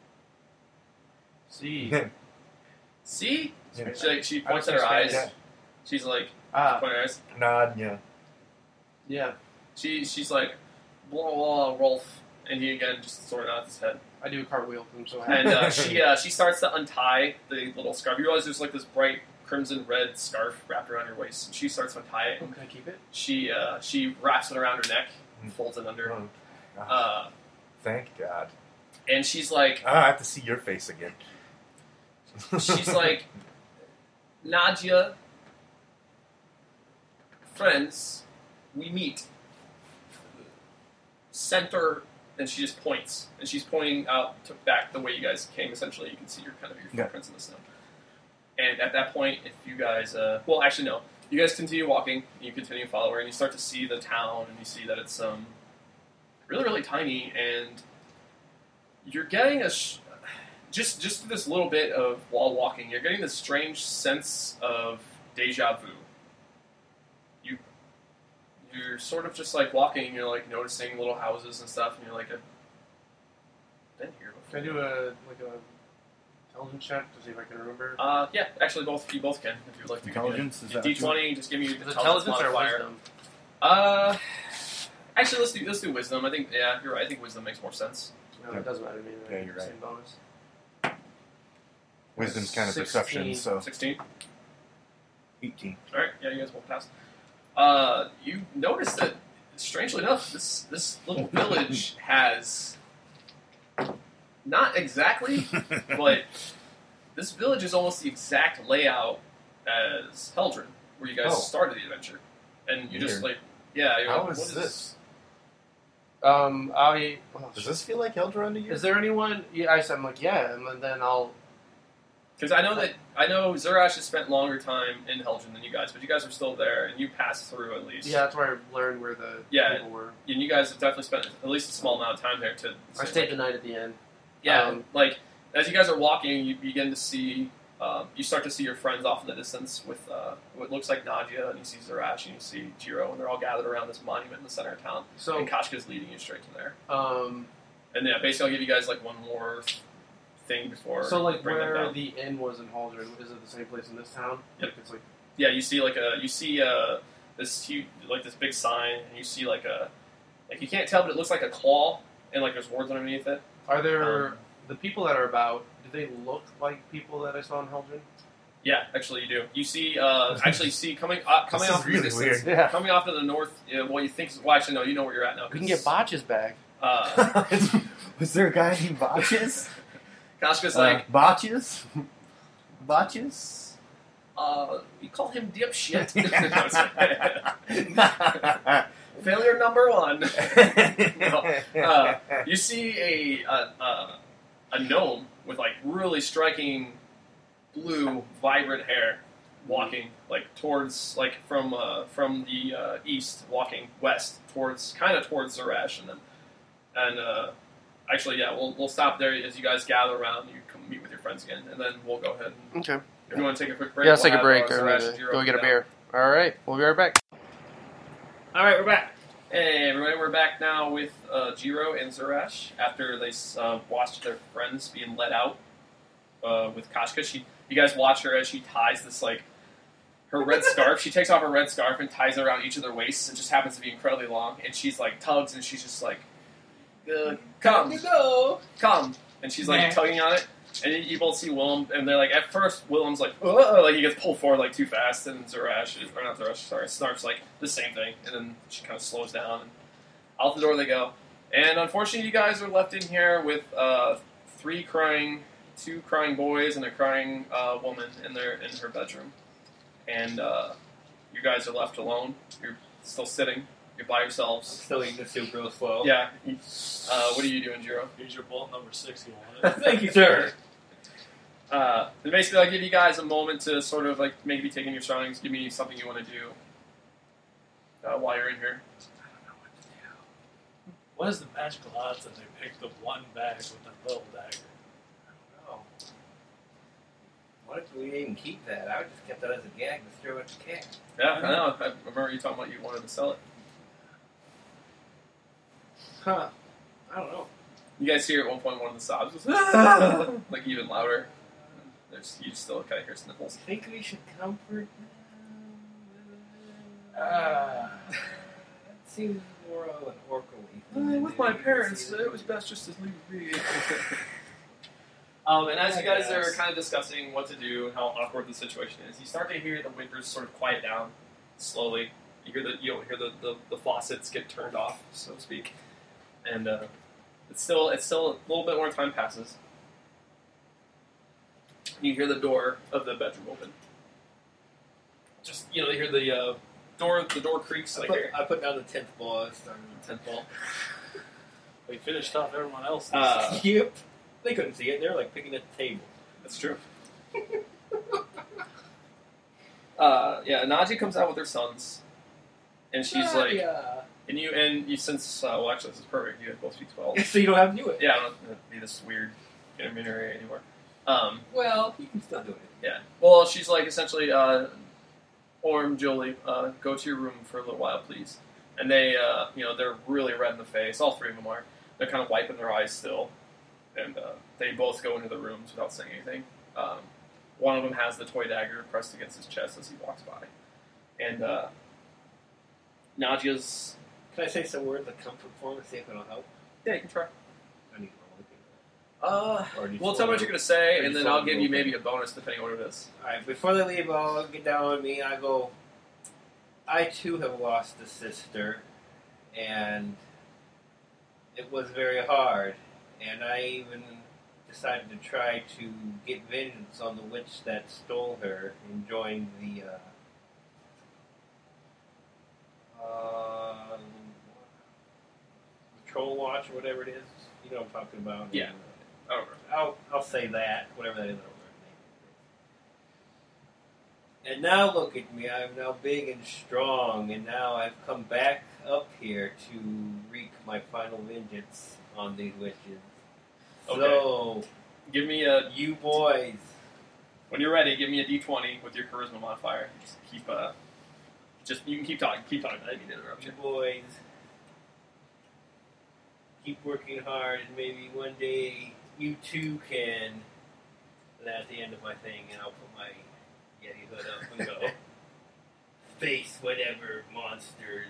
[SPEAKER 1] See.
[SPEAKER 2] See?
[SPEAKER 4] Yeah.
[SPEAKER 2] She points at her eyes.
[SPEAKER 4] Yeah.
[SPEAKER 2] She's like,
[SPEAKER 1] Ah,
[SPEAKER 2] pointing at her eyes.
[SPEAKER 4] Nod, yeah.
[SPEAKER 1] yeah.
[SPEAKER 2] She's like, blah, blah, Rolf. And he again just sort of nods his head.
[SPEAKER 1] I do a cartwheel because I'm so happy.
[SPEAKER 2] And she starts to untie the little scarf. You realize there's like this bright crimson red scarf wrapped around her waist. And she starts to untie it.
[SPEAKER 1] Can I keep it?
[SPEAKER 2] She wraps it around her neck and folds it under.
[SPEAKER 4] Oh, gosh. Thank God.
[SPEAKER 2] And she's like,
[SPEAKER 4] I have to see your face again.
[SPEAKER 2] she's like, Nadia, friends, we meet. Center, and she just points, and she's pointing out to back the way you guys came. Essentially, you can see your footprints in the snow. And at that point, if you guys, well, actually no, you guys continue walking, and you continue to follow her, and you start to see the town, and you see that it's really, really tiny, and you're getting just through this little bit of while walking, you're getting this strange sense of deja vu. You're sort of just like walking, and you're like noticing little houses and stuff, and you're like, I've been here before.
[SPEAKER 1] Can I do a intelligence check to see if I can remember?
[SPEAKER 2] Yeah, actually, you both can if you'd like to.
[SPEAKER 4] Intelligence? Is that
[SPEAKER 2] D20? Just give me
[SPEAKER 1] Is
[SPEAKER 2] the
[SPEAKER 1] it intelligence or
[SPEAKER 2] modifier.
[SPEAKER 1] wisdom?
[SPEAKER 2] Actually, let's do wisdom. I think you're right. I think wisdom makes more sense.
[SPEAKER 1] No, it doesn't matter to me.
[SPEAKER 4] Yeah, you're right.
[SPEAKER 1] Same bonus.
[SPEAKER 4] Wisdom's kind of
[SPEAKER 1] 16.
[SPEAKER 4] perception, so
[SPEAKER 2] 16.
[SPEAKER 4] 18.
[SPEAKER 2] All right, yeah, you guys both pass. You notice that, strangely enough, this little village has not exactly, but this village is almost the exact layout as Heldren, where you guys started the adventure, and you just like, yeah. You're
[SPEAKER 4] How
[SPEAKER 2] like,
[SPEAKER 4] is
[SPEAKER 2] what
[SPEAKER 4] this?
[SPEAKER 1] Does
[SPEAKER 4] this feel like Eldron to you?
[SPEAKER 1] Is there anyone? Yeah, I'm like, yeah, and then I'll.
[SPEAKER 2] Because I know Zurash has spent longer time in Heldren than you guys, but you guys are still there, and you passed through at least.
[SPEAKER 1] Yeah, that's where I learned where the people were.
[SPEAKER 2] And you guys have definitely spent at least a small amount of time there.
[SPEAKER 1] I stayed the night at the end.
[SPEAKER 2] Yeah, like as you guys are walking, you begin to see, you start to see your friends off in the distance with what looks like Nadia, and you see Zurash, and you see Jiro, and they're all gathered around this monument in the center of town.
[SPEAKER 1] So,
[SPEAKER 2] and Kashka's leading you straight to there.
[SPEAKER 1] And
[SPEAKER 2] yeah, basically, I'll give you guys like one more thing before.
[SPEAKER 1] So, like,
[SPEAKER 2] bring them
[SPEAKER 1] where
[SPEAKER 2] down.
[SPEAKER 1] the inn was in Haldren, is it the same place in this town?
[SPEAKER 2] Yep.
[SPEAKER 1] Like, it's like.
[SPEAKER 2] Yeah, you see this huge, like this big sign, and you see like you can't tell, but it looks like a claw, and like there's words underneath it.
[SPEAKER 1] Are there the people that are about? Do they look like people that I saw in Haldren?
[SPEAKER 2] Yeah, actually you do. You see, coming off in the distance,
[SPEAKER 1] Yeah.
[SPEAKER 2] coming off to the north. What you think? Well, actually, no, you know where you're at now.
[SPEAKER 1] We can get botches back.
[SPEAKER 6] Was there a guy named Botches?
[SPEAKER 2] Kashka's like,
[SPEAKER 6] Botches? Botches?
[SPEAKER 2] We call him dipshit. Failure number 1. No. You see a gnome with like really striking blue, vibrant hair, walking like towards from the east, walking west towards Zerash, and actually, yeah, we'll stop there as you guys gather around. You come meet with your friends again, and then we'll go ahead.
[SPEAKER 1] Okay.
[SPEAKER 2] If you want to take a quick break,
[SPEAKER 1] Yeah, let's
[SPEAKER 2] we'll
[SPEAKER 1] take a break.
[SPEAKER 2] have, Zerash and Jiro
[SPEAKER 1] Go get a
[SPEAKER 2] down.
[SPEAKER 1] beer. All right, we'll be right back.
[SPEAKER 3] All right, we're back.
[SPEAKER 2] Hey everybody, we're back now with Jiro and Zerash after they watched their friends being let out with Kashka. You guys watch her as she ties this her red scarf. She takes off her red scarf and ties it around each of their waists. It just happens to be incredibly long, and she's like tugs, and she's just like, come, come, and she's like tugging on it. And you both see Willem, and they're like, at first, Willem's like, ugh, like he gets pulled forward like too fast, and Snarf's like the same thing, and then she kind of slows down, and out the door they go. And unfortunately, you guys are left in here with two crying boys and a crying woman in her bedroom, and you guys are left alone. You're still sitting. You're by yourselves.
[SPEAKER 3] Still eating the soup real slow.
[SPEAKER 2] Yeah. What are you doing, Jiro?
[SPEAKER 5] Here's your bullet number 6 you wanted.
[SPEAKER 3] Thank you, sir.
[SPEAKER 2] They basically give you guys a moment to sort of maybe take in your surroundings. Give me something you want to do while you're in here.
[SPEAKER 5] What is the magical odds that they picked the one bag with a little dagger?
[SPEAKER 3] Oh. What if we didn't keep that? I would just kept that as a gag to throw at the cat.
[SPEAKER 2] Yeah, I know. I remember you talking about you wanted to sell it.
[SPEAKER 3] Huh. I don't know.
[SPEAKER 2] You guys hear at one point one of the sobs was like even louder. You still kind of hear sniffles.
[SPEAKER 3] I think we should comfort them.
[SPEAKER 5] Ah.
[SPEAKER 3] That seems more of an orcal-y.
[SPEAKER 2] With my parents, it was best just to leave me. And as you guys are kind of discussing what to do and how awkward the situation is, you start to hear the whimpers sort of quiet down slowly. You don't hear the faucets get turned off, so to speak, and it's still a little bit more time passes. You hear the door of the bedroom open. Just you hear the door creaks
[SPEAKER 3] I
[SPEAKER 2] like
[SPEAKER 3] put down the 10th ball. I started the
[SPEAKER 2] 10th ball.
[SPEAKER 5] They finished off everyone else.
[SPEAKER 3] Yep. They couldn't see it. They were like picking at the table.
[SPEAKER 2] That's true. Yeah, Naji comes out with her sons, and she's like, and you since well, actually this is perfect. You guys both speak 12.
[SPEAKER 3] So you don't have to do it.
[SPEAKER 2] Yeah, I don't have to be this weird intermediary anymore.
[SPEAKER 3] Well, you can still do it.
[SPEAKER 2] Yeah. Well, she's like essentially, Orm, Jolie, go to your room for a little while, please. And they, they're really red in the face. All three of them are. They're kind of wiping their eyes still, and they both go into the rooms without saying anything. One of them has the toy dagger pressed against his chest as he walks by, and Najia's.
[SPEAKER 3] Can I say some words of comfort for him and see if it'll help?
[SPEAKER 2] Yeah, you can try.
[SPEAKER 3] I need more.
[SPEAKER 2] Well, tell me what you're gonna say, and then I'll give you maybe a bonus depending on what it is.
[SPEAKER 3] Alright, before they leave, I'll get down on me. I go, I too have lost a sister, and it was very hard. And I even decided to try to get vengeance on the witch that stole her and joined the Troll Watch or whatever it is. You know what I'm talking about.
[SPEAKER 2] Yeah.
[SPEAKER 3] I'll say that, whatever that is. I don't remember the name. And now look at me. I'm now big and strong, and now I've come back up here to wreak my final vengeance on these witches.
[SPEAKER 2] Okay.
[SPEAKER 3] So,
[SPEAKER 2] Give me
[SPEAKER 3] you boys,
[SPEAKER 2] when you're ready. Give me a D20 with your charisma modifier. You can keep talking. Keep talking. I didn't mean to interrupt you.
[SPEAKER 3] you boys, keep working hard, and maybe one day you too can. And at the end of my thing, and I'll put my Yeti hood up and go face whatever monsters.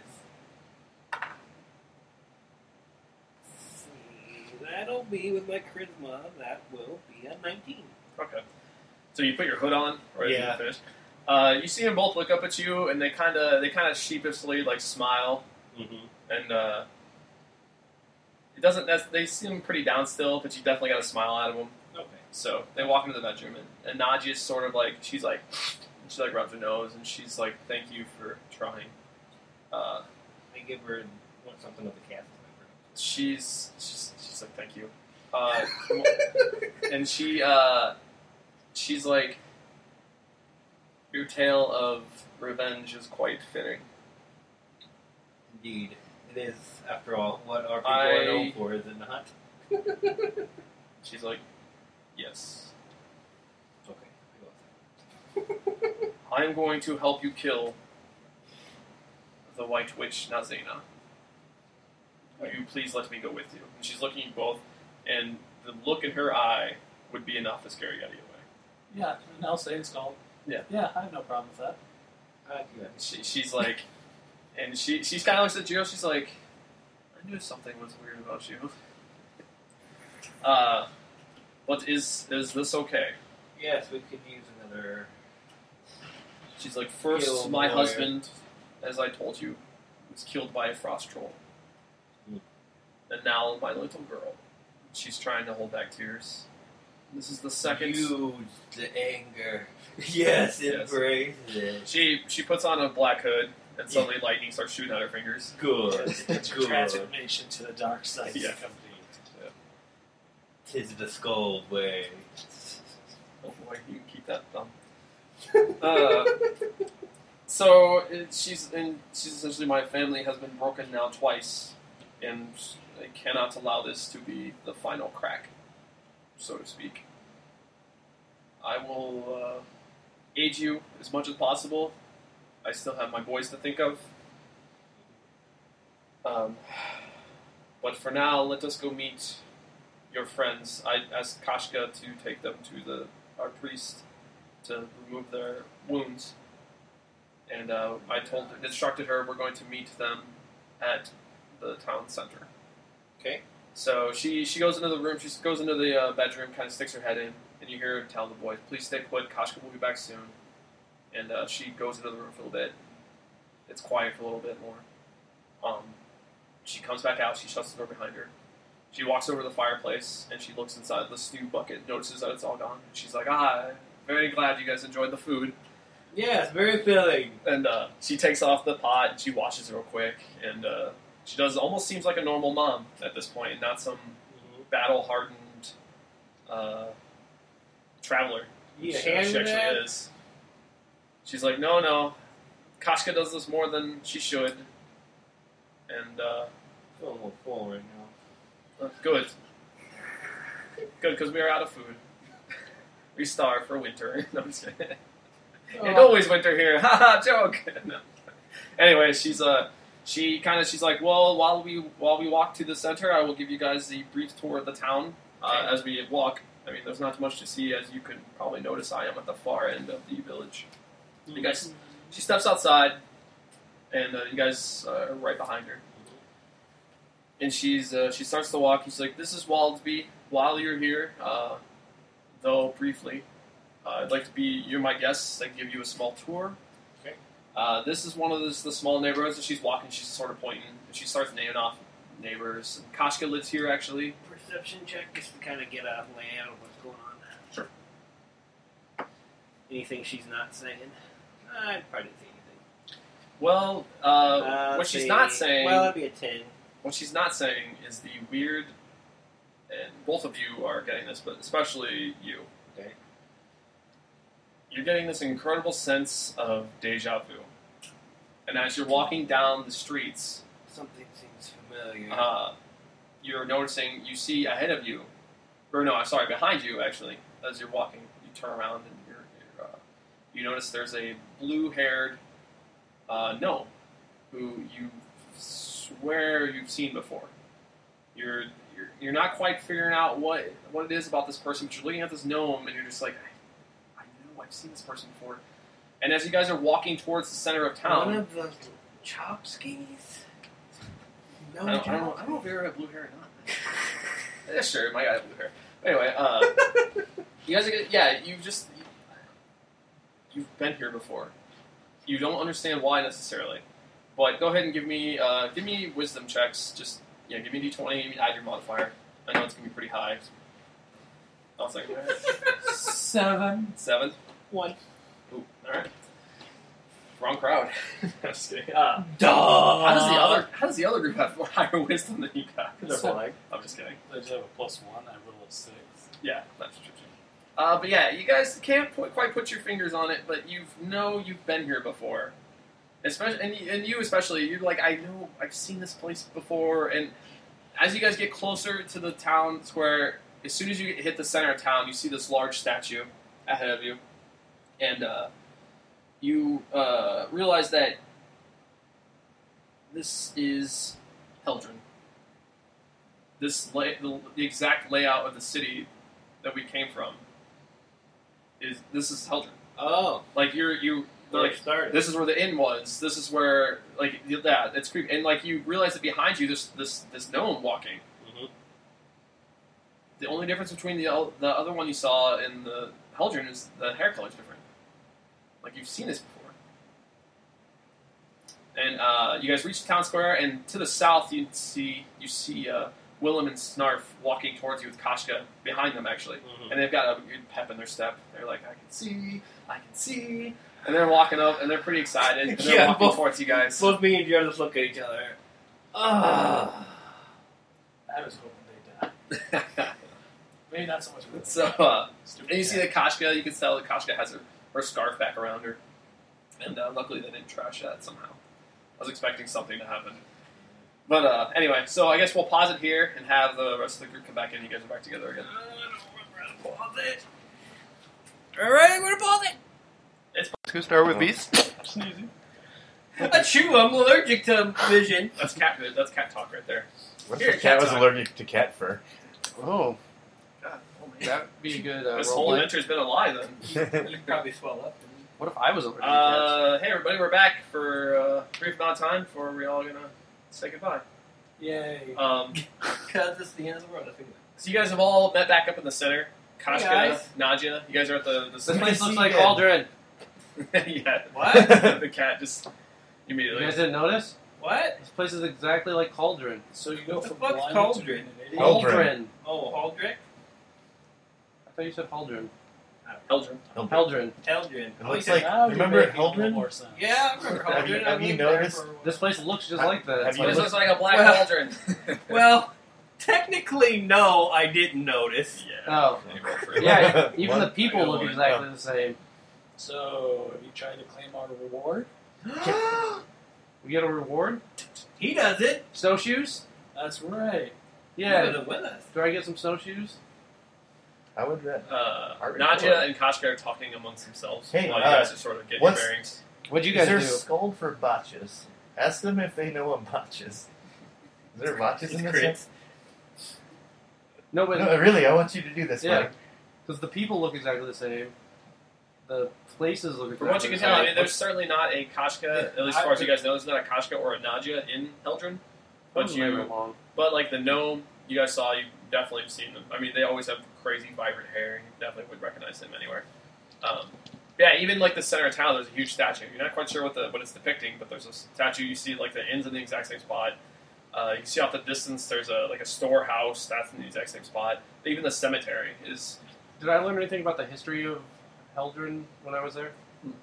[SPEAKER 3] That'll be with my charisma. That will be a 19.
[SPEAKER 2] Okay. So you put your hood on, or is
[SPEAKER 3] Yeah.
[SPEAKER 2] it finished? You see them both look up at you, and they kind of sheepishly smile,
[SPEAKER 3] Mm-hmm.
[SPEAKER 2] and it doesn't. They seem pretty down still, but you definitely got a smile out of them.
[SPEAKER 3] Okay.
[SPEAKER 2] So they walk into the bedroom, and Najia's sort of she's she like rubs her nose, and she's like, "Thank you for trying."
[SPEAKER 3] I give her something of the cast member.
[SPEAKER 2] She's like, "Thank you," and she's like, "Your tale of revenge is quite fitting."
[SPEAKER 3] Indeed. It is, after all, what our people are known for, is it not?
[SPEAKER 2] She's like, "Yes.
[SPEAKER 3] Okay.
[SPEAKER 2] I am going to help you kill the White Witch Nazena. Will you please let me go with you?" And she's looking at you both, and the look in her eye would be enough to scare Yeti away.
[SPEAKER 5] Yeah, and I'll say it's called.
[SPEAKER 2] Yeah.
[SPEAKER 5] Yeah, I have no problem with that.
[SPEAKER 2] She's like, and she's kind of looks at Gio. She's like, "I knew something was weird about you." But is this okay?
[SPEAKER 3] Yes, we could use another...
[SPEAKER 2] She's like, "First,
[SPEAKER 3] Kill
[SPEAKER 2] my
[SPEAKER 3] lawyer.
[SPEAKER 2] husband, as I told you, was killed by a frost troll. And now my little girl." She's trying to hold back tears. This is the second.
[SPEAKER 3] Use the anger. Yes, embrace it.
[SPEAKER 2] She puts on a black hood, and suddenly lightning starts shooting out her fingers.
[SPEAKER 3] Good.
[SPEAKER 5] It's
[SPEAKER 3] Good.
[SPEAKER 5] transformation to the dark side
[SPEAKER 2] Yeah.
[SPEAKER 5] of the company.
[SPEAKER 3] Tis the scold way.
[SPEAKER 2] Oh boy, you can keep that thumb. So she's essentially, my family has been broken now twice, and I cannot allow this to be the final crack, so to speak. I will aid you as much as possible. I still have my boys to think of. But for now, let us go meet your friends. I asked Kashka to take them to our priest to remove their wounds. And I instructed her we're going to meet them at the town center.
[SPEAKER 3] Okay.
[SPEAKER 2] So she goes into the room, she goes into the bedroom, kind of sticks her head in, and you hear her tell the boys, "Please stay put, Kashka will be back soon." And she goes into the room for a little bit. It's quiet for a little bit more. She comes back out, she shuts the door behind her. She walks over to the fireplace, and she looks inside the stew bucket, notices that it's all gone. And she's like, very glad you guys enjoyed the food.
[SPEAKER 3] Yes, very filling.
[SPEAKER 2] And she takes off the pot, and she washes it real quick, and she does almost seems like a normal mom at this point, not some battle-hardened traveler.
[SPEAKER 3] You
[SPEAKER 2] She
[SPEAKER 3] hand
[SPEAKER 2] actually
[SPEAKER 3] that?
[SPEAKER 2] is. She's like, no, Kashka does this more than she should. And,
[SPEAKER 3] I'm a little full right now.
[SPEAKER 2] good. Good, because we are out of food. We starve for winter. No, I'm just kidding. It's always winter here. Haha, joke. No. Anyway, she's like, well, while we walk to the center, I will give you guys the brief tour of the town as we walk. I mean, there's not much to see, as you can probably notice. I am at the far end of the village. You guys, she steps outside, and you guys are right behind her. And she starts to walk. He's like, "This is Waldsby. While you're here, though briefly, I'd like to be. You're my guests. I can give you a small tour."
[SPEAKER 3] Okay.
[SPEAKER 2] This is one of the small neighborhoods that she's walking. She's sort of pointing, and she starts naming off neighbors. And Kashka lives here, actually.
[SPEAKER 3] Perception check just to kind of get a layout of what's going on.
[SPEAKER 2] Sure.
[SPEAKER 3] Anything she's not saying? I'd probably didn't see anything.
[SPEAKER 2] Well, what she's not saying.
[SPEAKER 3] Well, that'd be a 10.
[SPEAKER 2] What she's not saying is the weird, and both of you are getting this, but especially you.
[SPEAKER 3] Okay.
[SPEAKER 2] You're getting this incredible sense of deja vu. And as you're walking down the streets,
[SPEAKER 3] Something seems familiar.
[SPEAKER 2] you're noticing, you see ahead of you, behind you, actually, as you're walking, you turn around and you notice there's a blue-haired gnome who you swear you've seen before. You're not quite figuring out what it is about this person, but you're looking at this gnome and you're just like, I know I've seen this person before. And as you guys are walking towards the center of town,
[SPEAKER 3] One of the Chopskis? No,
[SPEAKER 2] I don't know if you ever have blue hair or not. Yeah, sure, my guy had blue hair. Anyway, you guys are you've been here before. You don't understand why necessarily, but go ahead and give me wisdom checks. Just give me d20, add your modifier. I know it's gonna be pretty high. I'll say
[SPEAKER 5] 7.
[SPEAKER 2] 7.
[SPEAKER 3] 1.
[SPEAKER 2] Ooh, all right. Wrong crowd. I'm just kidding.
[SPEAKER 3] Duh.
[SPEAKER 2] How does the other group have higher wisdom than you guys?
[SPEAKER 3] They're blind.
[SPEAKER 2] I'm just kidding.
[SPEAKER 5] They just have a +1. I roll a 6.
[SPEAKER 2] Yeah, that's true. But yeah, you guys can't quite put your fingers on it, but you've been here before. Especially, and you especially, you're like, I know, I've seen this place before. And as you guys get closer to the town square, as soon as you hit the center of town, you see this large statue ahead of you, and you realize that this is Heldren. The exact layout of the city that we came from this is Heldren.
[SPEAKER 3] Oh.
[SPEAKER 2] Like you like
[SPEAKER 3] started.
[SPEAKER 2] this is where the inn was. This is where it's creepy. And like you realize that behind you there's this gnome walking.
[SPEAKER 3] Mm-hmm.
[SPEAKER 2] The only difference between the other one you saw in the Heldren is the hair color's different. Like you've seen this before. And you guys reach the town square, and to the south you see Willem and Snarf walking towards you with Kashka behind them, actually.
[SPEAKER 3] Mm-hmm.
[SPEAKER 2] And they've got a good pep in their step. They're like, I can see. And they're walking up, and they're pretty excited. And they're walking towards you guys.
[SPEAKER 3] Both me and Jared just look at each other.
[SPEAKER 5] I was hoping they died. Maybe not so much.
[SPEAKER 2] So, and you see that Kashka, you can tell that Kashka has her scarf back around her. And luckily they didn't trash that somehow. I was expecting something to happen. But anyway, so I guess we'll pause it here and have the rest of the group come back in. You guys are back together again.
[SPEAKER 3] Alright, I'm gonna pause it!
[SPEAKER 1] Let's go start with Beast.
[SPEAKER 5] Sneezing.
[SPEAKER 3] Achoo, I'm allergic to vision.
[SPEAKER 2] That's cat talk right there.
[SPEAKER 4] What
[SPEAKER 2] Here,
[SPEAKER 4] if the cat was
[SPEAKER 2] cat
[SPEAKER 4] allergic to cat fur?
[SPEAKER 1] Oh,
[SPEAKER 2] God,
[SPEAKER 1] that'd be a good
[SPEAKER 2] this
[SPEAKER 1] role
[SPEAKER 2] whole
[SPEAKER 1] play.
[SPEAKER 2] adventure's been a lie then.
[SPEAKER 3] You'd probably swell up.
[SPEAKER 1] What if I was allergic to cats?
[SPEAKER 2] Hey everybody, we're back for a brief amount of time before we're all gonna say goodbye.
[SPEAKER 5] Yay.
[SPEAKER 3] Because it's the end of the world, I think.
[SPEAKER 2] So you guys have all met back up in the center.
[SPEAKER 3] Hey,
[SPEAKER 2] Kashka,
[SPEAKER 3] guys.
[SPEAKER 2] Nadia, you guys are at the
[SPEAKER 1] This
[SPEAKER 2] center.
[SPEAKER 1] place looks like
[SPEAKER 6] Yeah.
[SPEAKER 1] Aldrin.
[SPEAKER 2] Yeah.
[SPEAKER 3] What?
[SPEAKER 2] The cat just
[SPEAKER 1] You
[SPEAKER 2] immediately.
[SPEAKER 1] guys didn't notice?
[SPEAKER 3] What?
[SPEAKER 1] This place is exactly like Cauldron.
[SPEAKER 5] So you go
[SPEAKER 3] What the
[SPEAKER 5] from
[SPEAKER 3] fuck's
[SPEAKER 5] blind
[SPEAKER 3] Cauldron?
[SPEAKER 5] to being an idiot.
[SPEAKER 4] Aldrin.
[SPEAKER 1] Aldrin.
[SPEAKER 3] Oh, Haldrick?
[SPEAKER 1] I thought you said Aldrin.
[SPEAKER 2] Eldrin.
[SPEAKER 1] Aldrin.
[SPEAKER 3] Eldrin.
[SPEAKER 4] It
[SPEAKER 3] Oh,
[SPEAKER 4] looks
[SPEAKER 3] you
[SPEAKER 4] like,
[SPEAKER 3] said-
[SPEAKER 5] Now you're
[SPEAKER 4] remember
[SPEAKER 5] making a little
[SPEAKER 4] Heldren?
[SPEAKER 5] more sense.
[SPEAKER 3] Yeah, I remember
[SPEAKER 4] Have you-
[SPEAKER 3] Haldrin.
[SPEAKER 4] have you
[SPEAKER 3] I lived there
[SPEAKER 4] noticed-
[SPEAKER 3] for a
[SPEAKER 1] This place looks just
[SPEAKER 4] Have-
[SPEAKER 1] like that.
[SPEAKER 4] have you
[SPEAKER 2] This
[SPEAKER 4] looked-
[SPEAKER 2] looks like a black
[SPEAKER 3] Well-
[SPEAKER 2] cauldron.
[SPEAKER 3] Well, technically, no, I didn't notice.
[SPEAKER 1] Oh.
[SPEAKER 2] Yeah.
[SPEAKER 1] Yeah, even the
[SPEAKER 4] What?
[SPEAKER 1] people look exactly the same.
[SPEAKER 5] So, have you tried to claim our reward?
[SPEAKER 1] We get a reward?
[SPEAKER 3] He does it.
[SPEAKER 1] Snowshoes?
[SPEAKER 5] That's right.
[SPEAKER 3] He
[SPEAKER 1] Yeah.
[SPEAKER 3] does it with us.
[SPEAKER 1] Do I get some snowshoes?
[SPEAKER 4] I would bet.
[SPEAKER 2] Nadia and Kashka are talking amongst themselves
[SPEAKER 4] Hey,
[SPEAKER 2] while you guys are sort of getting your
[SPEAKER 4] what's-
[SPEAKER 2] bearings.
[SPEAKER 1] What'd you
[SPEAKER 6] Is
[SPEAKER 1] guys
[SPEAKER 6] there
[SPEAKER 1] do?
[SPEAKER 6] skull for botches? Ask them if they know what botches. Is there botches in this?
[SPEAKER 3] Crits.
[SPEAKER 1] No, but
[SPEAKER 6] No, really, I want you to do this,
[SPEAKER 1] Yeah.
[SPEAKER 6] Mike.
[SPEAKER 1] because the people look exactly the same. The places look exactly
[SPEAKER 2] From what you
[SPEAKER 1] the
[SPEAKER 2] can
[SPEAKER 1] same.
[SPEAKER 2] tell, I mean, there's certainly not a Kashka, at least as far as you guys know, there's not a Kashka or a Nadia in Heldren. But but like the gnome you guys saw, you definitely have seen them. I mean, they always have crazy, vibrant hair. You definitely would recognize them anywhere. Yeah, even like the center of town, there's a huge statue. You're not quite sure what it's depicting, but there's a statue. You see like the ends in the exact same spot. You can see off the distance there's a storehouse that's in the exact same spot. Even the cemetery is.
[SPEAKER 1] Did I learn anything about the history of Heldren when I was there?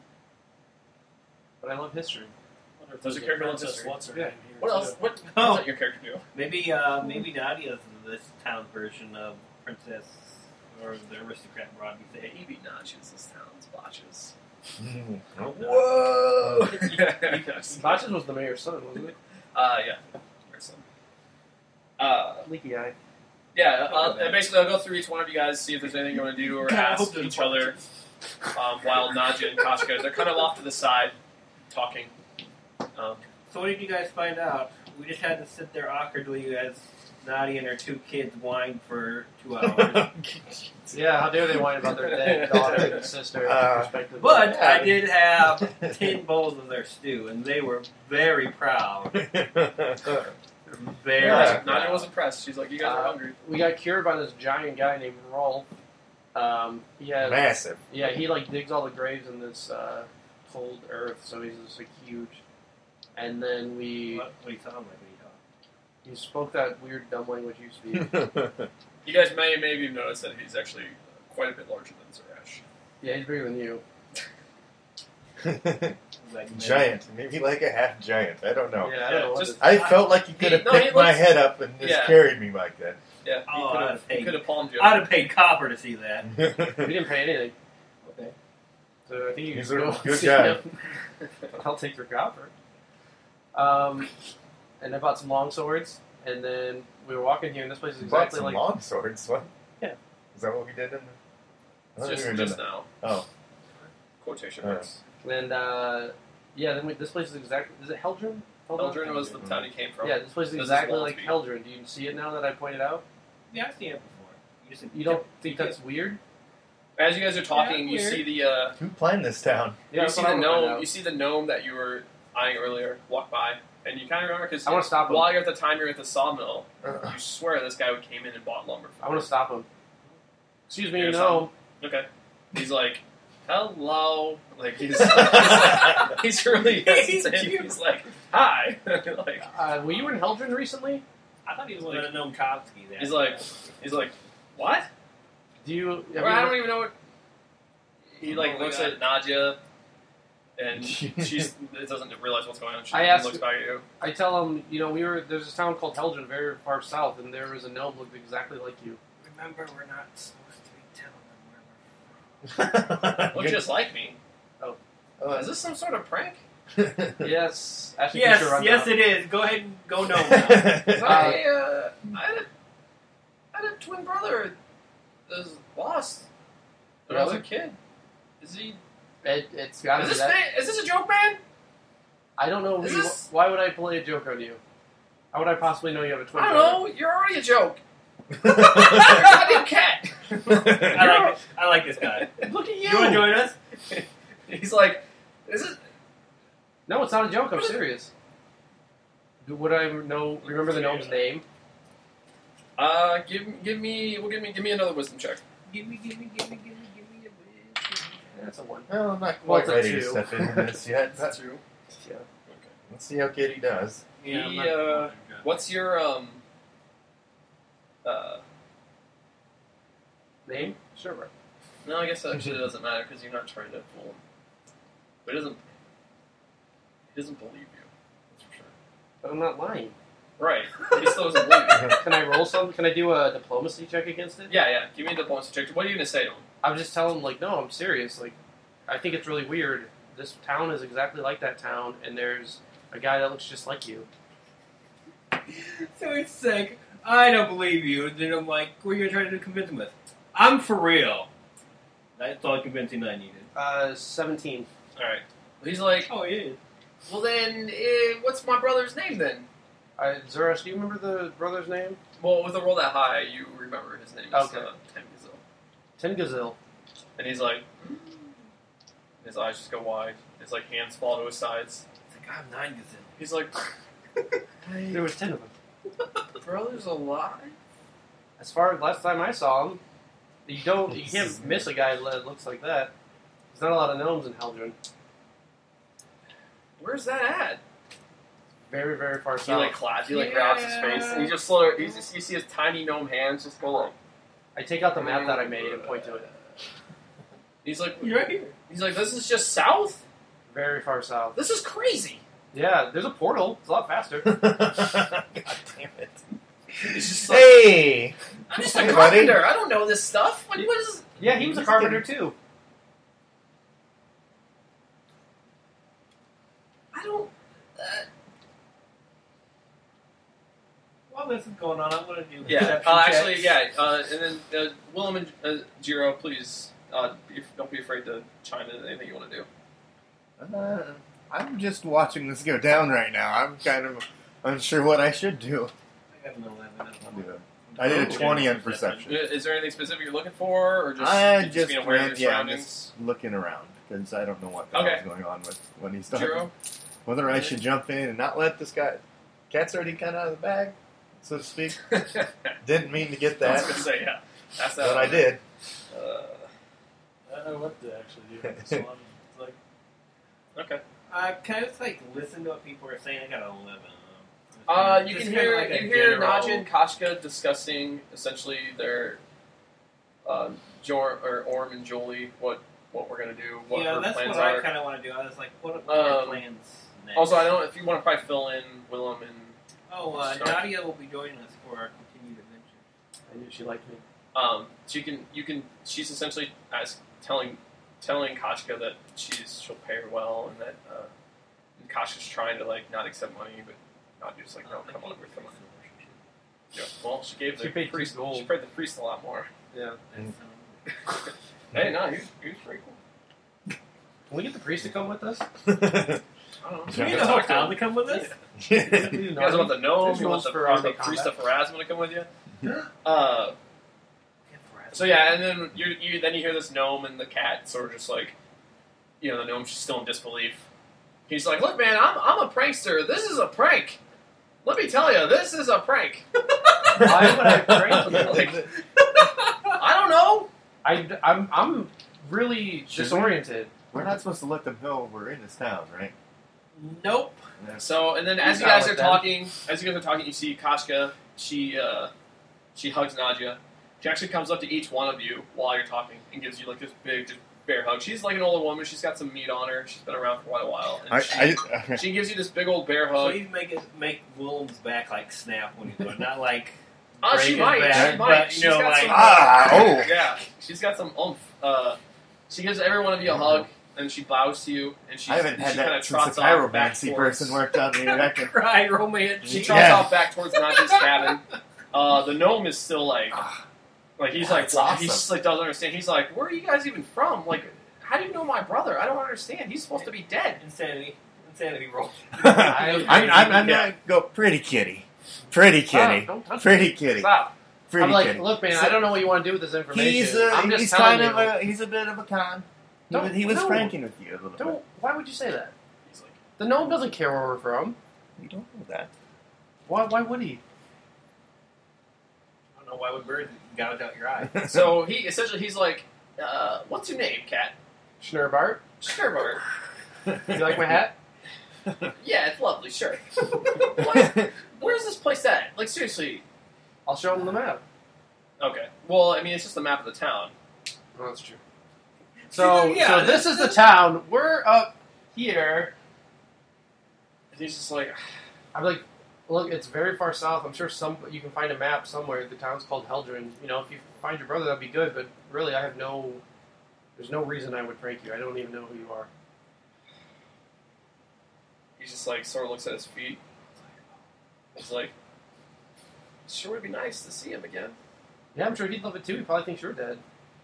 [SPEAKER 1] But I love history.
[SPEAKER 5] Wonder if
[SPEAKER 2] There's a
[SPEAKER 5] there's
[SPEAKER 2] character in
[SPEAKER 5] princess,
[SPEAKER 2] history.
[SPEAKER 5] what's her
[SPEAKER 1] Yeah.
[SPEAKER 5] name here,
[SPEAKER 2] What else?
[SPEAKER 5] too.
[SPEAKER 2] What
[SPEAKER 3] Oh.
[SPEAKER 2] does your character do?
[SPEAKER 3] Maybe Nadia's this town's version of Princess or the aristocrat Rodney Day.
[SPEAKER 2] Evie notches this town's botches.
[SPEAKER 6] Whoa!
[SPEAKER 1] Botches was the mayor's son, wasn't it?
[SPEAKER 2] Yeah. Where's some?
[SPEAKER 1] Leaky eye.
[SPEAKER 2] Yeah, and basically I'll go through each one of you guys, see if there's anything you want to do or
[SPEAKER 3] God, I hope
[SPEAKER 2] ask
[SPEAKER 3] there's
[SPEAKER 2] each other. While Nadia and Kashka, they're kind of off to the side, talking.
[SPEAKER 3] So what did you guys find out? We just had to sit there awkwardly as Nadia and her two kids whined for 2 hours.
[SPEAKER 1] Yeah, how dare they whine about their dead daughter and sister, respectively.
[SPEAKER 3] But I did have 10 bowls of their stew, and they were very proud. Very
[SPEAKER 2] Nadia
[SPEAKER 3] proud.
[SPEAKER 2] was impressed. She's like, you guys are hungry.
[SPEAKER 1] We got cured by this giant guy named Rolf. He has
[SPEAKER 4] Massive.
[SPEAKER 1] Yeah, he like digs all the graves in this cold earth, so he's just like huge. And then
[SPEAKER 3] What do you sound like when you talk?
[SPEAKER 1] he spoke that weird dumb language you speak.
[SPEAKER 2] You guys may have noticed that he's actually quite a bit larger than Zerash.
[SPEAKER 1] Yeah, he's bigger than you.
[SPEAKER 3] Like,
[SPEAKER 6] Giant, maybe like a half giant. I don't know.
[SPEAKER 1] Yeah, I don't know.
[SPEAKER 2] just-
[SPEAKER 6] I felt like he could have
[SPEAKER 2] No, he
[SPEAKER 6] picked my
[SPEAKER 2] looks-
[SPEAKER 6] head up and just
[SPEAKER 2] Yeah.
[SPEAKER 6] carried me like that.
[SPEAKER 2] Yeah,
[SPEAKER 3] Oh,
[SPEAKER 2] he could have palmed you.
[SPEAKER 3] I'd have paid copper to see that.
[SPEAKER 1] We didn't pay anything.
[SPEAKER 5] Okay.
[SPEAKER 1] So I think you
[SPEAKER 6] He's
[SPEAKER 1] can
[SPEAKER 6] a
[SPEAKER 1] go
[SPEAKER 6] good
[SPEAKER 1] see
[SPEAKER 6] guy.
[SPEAKER 1] him. I'll take your copper. And I bought some long swords, and then we were walking here, and this place is
[SPEAKER 6] Bought
[SPEAKER 1] exactly
[SPEAKER 6] some
[SPEAKER 1] like.
[SPEAKER 6] long swords. What?
[SPEAKER 1] Yeah.
[SPEAKER 6] Is that what we did in the? I
[SPEAKER 2] It's
[SPEAKER 6] don't
[SPEAKER 2] just
[SPEAKER 6] even know.
[SPEAKER 2] now.
[SPEAKER 6] Oh.
[SPEAKER 2] Quotation
[SPEAKER 6] Oh.
[SPEAKER 2] marks.
[SPEAKER 1] And yeah, then this place is exactly. Is it Heldren?
[SPEAKER 2] Eldrin was the town he came from.
[SPEAKER 1] Yeah, this place is
[SPEAKER 2] This is
[SPEAKER 1] exactly like
[SPEAKER 2] Waldspeed.
[SPEAKER 1] Heldren. Do you see it now that I pointed out?
[SPEAKER 3] Yeah, I've seen it before.
[SPEAKER 1] You don't think that's weird?
[SPEAKER 2] As you guys are talking,
[SPEAKER 3] Yeah,
[SPEAKER 2] you
[SPEAKER 3] weird.
[SPEAKER 2] see the
[SPEAKER 6] Who planned this town?
[SPEAKER 1] Yeah,
[SPEAKER 2] you
[SPEAKER 1] that's
[SPEAKER 2] see
[SPEAKER 1] what I
[SPEAKER 2] the
[SPEAKER 1] wanna find
[SPEAKER 2] gnome.
[SPEAKER 1] out.
[SPEAKER 2] You see the gnome that you were eyeing earlier walk by, and you kind of remember because
[SPEAKER 1] I wanna stop him.
[SPEAKER 2] while you're at the time you're at the sawmill, you swear this guy came in and bought lumber.
[SPEAKER 1] I want to stop him. Excuse me,
[SPEAKER 2] Here's
[SPEAKER 1] no.
[SPEAKER 2] Okay, he's like, "Hello," like he's really hesitant. He's like, "Hi," like
[SPEAKER 1] Were you in Heldren recently?
[SPEAKER 3] I thought he was one of the Noam Chomsky. There.
[SPEAKER 2] he's like, "What?"
[SPEAKER 1] Do you? Have
[SPEAKER 2] Well,
[SPEAKER 1] you
[SPEAKER 2] I
[SPEAKER 1] ever-
[SPEAKER 2] don't even know what. He like
[SPEAKER 3] Oh my
[SPEAKER 2] looks
[SPEAKER 3] God.
[SPEAKER 2] at Nadia, and she's doesn't realize what's going on. She
[SPEAKER 1] I asked-
[SPEAKER 2] looks back at you.
[SPEAKER 1] I tell him, there's this town called Heldren, very far south, and there was a gnome looked exactly like you.
[SPEAKER 3] Remember, we're not supposed to be telling them where we're
[SPEAKER 2] Looks just like me.
[SPEAKER 6] Oh,
[SPEAKER 2] Is this some sort of prank?
[SPEAKER 1] Yes. Ashton
[SPEAKER 3] Yes,
[SPEAKER 1] Kutcher runs
[SPEAKER 3] yes,
[SPEAKER 1] out.
[SPEAKER 3] it is. Go ahead and go no now.
[SPEAKER 2] I had a twin brother that was lost when I was a kid. Is he?
[SPEAKER 1] It's got to
[SPEAKER 2] Is
[SPEAKER 1] be
[SPEAKER 2] this
[SPEAKER 1] that.
[SPEAKER 2] man, is this a joke, man?
[SPEAKER 1] I don't know.
[SPEAKER 2] Is this-
[SPEAKER 1] Why would I play a joke on you? How would I possibly know you have a twin
[SPEAKER 2] I
[SPEAKER 1] brother?
[SPEAKER 2] don't know. You're already a joke. You're a goddamn cat.
[SPEAKER 3] I like this guy.
[SPEAKER 1] Look at you!
[SPEAKER 3] You want to join us?
[SPEAKER 2] He's like, is it?
[SPEAKER 1] No, it's not a joke. I'm serious. Would I remember the gnome's name?
[SPEAKER 2] Give me another wisdom check.
[SPEAKER 3] Give me a whiz.
[SPEAKER 1] That's a one.
[SPEAKER 6] Well, I'm not
[SPEAKER 1] Well,
[SPEAKER 6] quite
[SPEAKER 1] it's a
[SPEAKER 6] ready to
[SPEAKER 1] two.
[SPEAKER 6] step into this yet.
[SPEAKER 2] That's true.
[SPEAKER 1] Yeah.
[SPEAKER 6] Let's see how Kitty does.
[SPEAKER 3] Yeah, I'm
[SPEAKER 2] He,
[SPEAKER 3] not-
[SPEAKER 2] What's your
[SPEAKER 1] Name? Sure. Bro.
[SPEAKER 2] No, I guess that actually doesn't matter because you're not trying to fool him. But he doesn't believe you. That's for sure.
[SPEAKER 1] But I'm not lying.
[SPEAKER 2] Right. But he still doesn't believe you.
[SPEAKER 1] Can I roll some? Can I do a diplomacy check against it?
[SPEAKER 2] Yeah. Give me the bonus check. What are you gonna say to him?
[SPEAKER 1] I would just tell him, like, no, I'm serious. Like, I think it's really weird. This town is exactly like that town, and there's a guy that looks just like you.
[SPEAKER 3] So he's like, I don't believe you. And then I'm like, what are you going to try to convince him with? I'm for real. That's all the convincing I needed.
[SPEAKER 1] 17.
[SPEAKER 2] All right. He's like,
[SPEAKER 3] Oh, yeah.
[SPEAKER 2] well then, what's my brother's name then?
[SPEAKER 1] Zurash, do you remember the brother's name?
[SPEAKER 2] Well, with a roll that high, you remember his name is
[SPEAKER 1] Okay.
[SPEAKER 2] Tengazil.
[SPEAKER 1] Tengazil.
[SPEAKER 2] And he's like, his eyes just go wide. His like hands fall to his sides.
[SPEAKER 3] It's like, I'm 9 gazelle.
[SPEAKER 2] He's like,
[SPEAKER 1] There was 10 of them.
[SPEAKER 2] brother's alive?
[SPEAKER 1] As far as last time I saw him, you can't miss a guy that looks like that. There's not a lot of gnomes in Heldren.
[SPEAKER 2] Where's that at?
[SPEAKER 1] Very, very far
[SPEAKER 2] He
[SPEAKER 1] south.
[SPEAKER 2] like claps. He like grabs his face, and he just sort of. You see his tiny gnome hands just go like.
[SPEAKER 1] I take out the map that I made and point to it.
[SPEAKER 2] He's like,
[SPEAKER 3] You're right here.
[SPEAKER 2] he's like, this is just south.
[SPEAKER 1] Very far south.
[SPEAKER 2] This is crazy.
[SPEAKER 1] Yeah, there's a portal. It's a lot faster.
[SPEAKER 6] God damn it.
[SPEAKER 2] He's just like,
[SPEAKER 6] Hey!
[SPEAKER 2] I'm just a
[SPEAKER 6] Hey, buddy.
[SPEAKER 2] carpenter. I don't know this stuff. What is?
[SPEAKER 1] Yeah, he was a carpenter too.
[SPEAKER 2] I don't.
[SPEAKER 3] While this is going on, I'm going to do
[SPEAKER 2] Yeah.
[SPEAKER 3] perception
[SPEAKER 2] Actually,
[SPEAKER 3] checks.
[SPEAKER 2] yeah. And then Willem and Jiro, please don't be afraid to chime in anything you want to do.
[SPEAKER 6] I'm just watching this go down right now. I'm kind of unsure what I should do.
[SPEAKER 3] I got an 11.
[SPEAKER 6] I'll do it. I did a 20 on perception.
[SPEAKER 2] Is there anything specific you're looking for, or just
[SPEAKER 6] I
[SPEAKER 2] you
[SPEAKER 6] just
[SPEAKER 2] being aware of
[SPEAKER 6] went,
[SPEAKER 2] your
[SPEAKER 6] yeah, I'm
[SPEAKER 2] surroundings?
[SPEAKER 6] just looking around because I don't know what the
[SPEAKER 2] Okay.
[SPEAKER 6] hell's going on with when he's talking.
[SPEAKER 2] Jiro,
[SPEAKER 6] Whether I should jump in and not let this guy. Cat's already kind of out of the bag, so to speak. Didn't mean to get
[SPEAKER 2] I was
[SPEAKER 6] that,
[SPEAKER 2] gonna say yeah. That's that.
[SPEAKER 6] but I did.
[SPEAKER 5] I don't know what to actually do. So I'm like,
[SPEAKER 2] Okay.
[SPEAKER 3] Can I just like listen to what people are saying? I got an 11.
[SPEAKER 2] You
[SPEAKER 3] Just
[SPEAKER 2] can
[SPEAKER 3] kinda
[SPEAKER 2] hear
[SPEAKER 3] like a
[SPEAKER 2] you hear
[SPEAKER 3] general-
[SPEAKER 2] Naja and Kashka discussing essentially their Orm and Jolie what what we're gonna do, what
[SPEAKER 3] yeah,
[SPEAKER 2] her
[SPEAKER 3] that's
[SPEAKER 2] plans
[SPEAKER 3] what I
[SPEAKER 2] are.
[SPEAKER 3] kind of want to do. I was like, what are our
[SPEAKER 2] Um,
[SPEAKER 3] plans next?
[SPEAKER 2] Also, I don't know if you want to probably fill in Willem and so-
[SPEAKER 3] Nadia will be joining us for our continued adventure.
[SPEAKER 1] I knew she liked me.
[SPEAKER 2] she's essentially telling Kashka that she'll pay her well, and that and Kashka's trying to like not accept money, but not just like no, come on, come on. Yeah. Well, she gave
[SPEAKER 1] She
[SPEAKER 2] the
[SPEAKER 1] paid
[SPEAKER 2] priest.
[SPEAKER 1] 2 gold.
[SPEAKER 2] She paid the priest a lot more.
[SPEAKER 1] Yeah.
[SPEAKER 2] Hey, no, he was pretty cool.
[SPEAKER 1] Can we get the priest to come with us?
[SPEAKER 2] I don't know.
[SPEAKER 3] Do we need the whole town to come with us?
[SPEAKER 2] You guys want the gnome?
[SPEAKER 1] There's
[SPEAKER 2] You want
[SPEAKER 1] rules for
[SPEAKER 2] the
[SPEAKER 1] combat.
[SPEAKER 2] priest of Pharasma to come with you?
[SPEAKER 3] Yeah,
[SPEAKER 2] So yeah, and then you hear this gnome and the cat sort of just like, the gnome's just still in disbelief. He's like, "Look, man, I'm a prankster. This is a prank. Let me tell you, this is a prank."
[SPEAKER 1] Why would I prank you?
[SPEAKER 2] Like, I don't know.
[SPEAKER 1] I'm really
[SPEAKER 6] Should we?
[SPEAKER 1] disoriented.
[SPEAKER 6] We're not supposed to let them know we're in this town, right?
[SPEAKER 3] Nope.
[SPEAKER 2] So, and then as
[SPEAKER 1] He's
[SPEAKER 2] you guys
[SPEAKER 1] not
[SPEAKER 2] are
[SPEAKER 1] with them.
[SPEAKER 2] talking, you see Kashka. She hugs Nadia. She actually comes up to each one of you while you're talking and gives you like this big, just bear hug. She's like an older woman. She's got some meat on her. She's been around for quite a while. And she gives you this big old bear hug.
[SPEAKER 3] Please make Willem's back like snap when he's doing, not like.
[SPEAKER 2] She
[SPEAKER 3] break his
[SPEAKER 2] might.
[SPEAKER 3] back,
[SPEAKER 2] She might.
[SPEAKER 3] but,
[SPEAKER 2] She's
[SPEAKER 3] you know,
[SPEAKER 2] got
[SPEAKER 3] like
[SPEAKER 2] some.
[SPEAKER 6] oh.
[SPEAKER 2] Yeah, she's got some oomph. She gives every one of you a hug, and she bows to you, and she
[SPEAKER 6] I haven't had
[SPEAKER 2] she kind
[SPEAKER 6] that
[SPEAKER 2] of
[SPEAKER 6] since the
[SPEAKER 2] trots off back
[SPEAKER 6] chiromancy
[SPEAKER 2] towards.
[SPEAKER 6] person worked on me. Back in,
[SPEAKER 3] cry romance.
[SPEAKER 2] She trots
[SPEAKER 6] Yeah.
[SPEAKER 2] off back towards Nadia's cabin. The gnome is still like he's like
[SPEAKER 6] That's
[SPEAKER 2] he
[SPEAKER 6] awesome.
[SPEAKER 2] just like doesn't understand. He's like, "Where are you guys even from? Like, how do you know my brother? I don't understand. He's supposed to be dead."
[SPEAKER 3] Insanity roll.
[SPEAKER 6] I'm gonna go pretty kitty, pretty kitty,
[SPEAKER 1] Stop, don't touch
[SPEAKER 6] pretty kitty,
[SPEAKER 1] Stop.
[SPEAKER 6] pretty
[SPEAKER 1] I'm like,
[SPEAKER 6] kitty.
[SPEAKER 1] look, man,
[SPEAKER 6] So-
[SPEAKER 1] I don't know what you want to do with this information. I'm just
[SPEAKER 6] he's
[SPEAKER 1] telling
[SPEAKER 6] kind
[SPEAKER 1] you.
[SPEAKER 6] of he's a bit of a con.
[SPEAKER 1] Don't-
[SPEAKER 6] He was
[SPEAKER 1] no.
[SPEAKER 6] pranking with you a little
[SPEAKER 1] Don't. Why would you say that?
[SPEAKER 2] He's like,
[SPEAKER 1] The gnome doesn't care where we're from.
[SPEAKER 6] bit. You don't know that.
[SPEAKER 1] Why would he?
[SPEAKER 3] I don't know why would birds gouge out your eye.
[SPEAKER 2] so he's like, "What's your name, cat?"
[SPEAKER 1] Schnerbart?
[SPEAKER 2] Sure,
[SPEAKER 1] You like my hat?
[SPEAKER 2] yeah, it's lovely. Sure. What? Where's this place at? Like, seriously.
[SPEAKER 1] I'll show him the map.
[SPEAKER 2] Okay. Well, I mean, it's just the map of the town.
[SPEAKER 1] Oh, that's true. So,
[SPEAKER 3] Yeah,
[SPEAKER 1] so this is the town. We're up here.
[SPEAKER 2] And he's just like,
[SPEAKER 1] I'm like, look, it's very far south. I'm sure you can find a map somewhere. The town's called Heldren. You know, if you find your brother, that'd be good. But really, there's no reason I would prank you. I don't even know who you are.
[SPEAKER 2] he's just like, sort of looks at his feet. He's like, sure would be nice to see him again.
[SPEAKER 1] Yeah, I'm sure he'd love it too. He probably thinks you're dead.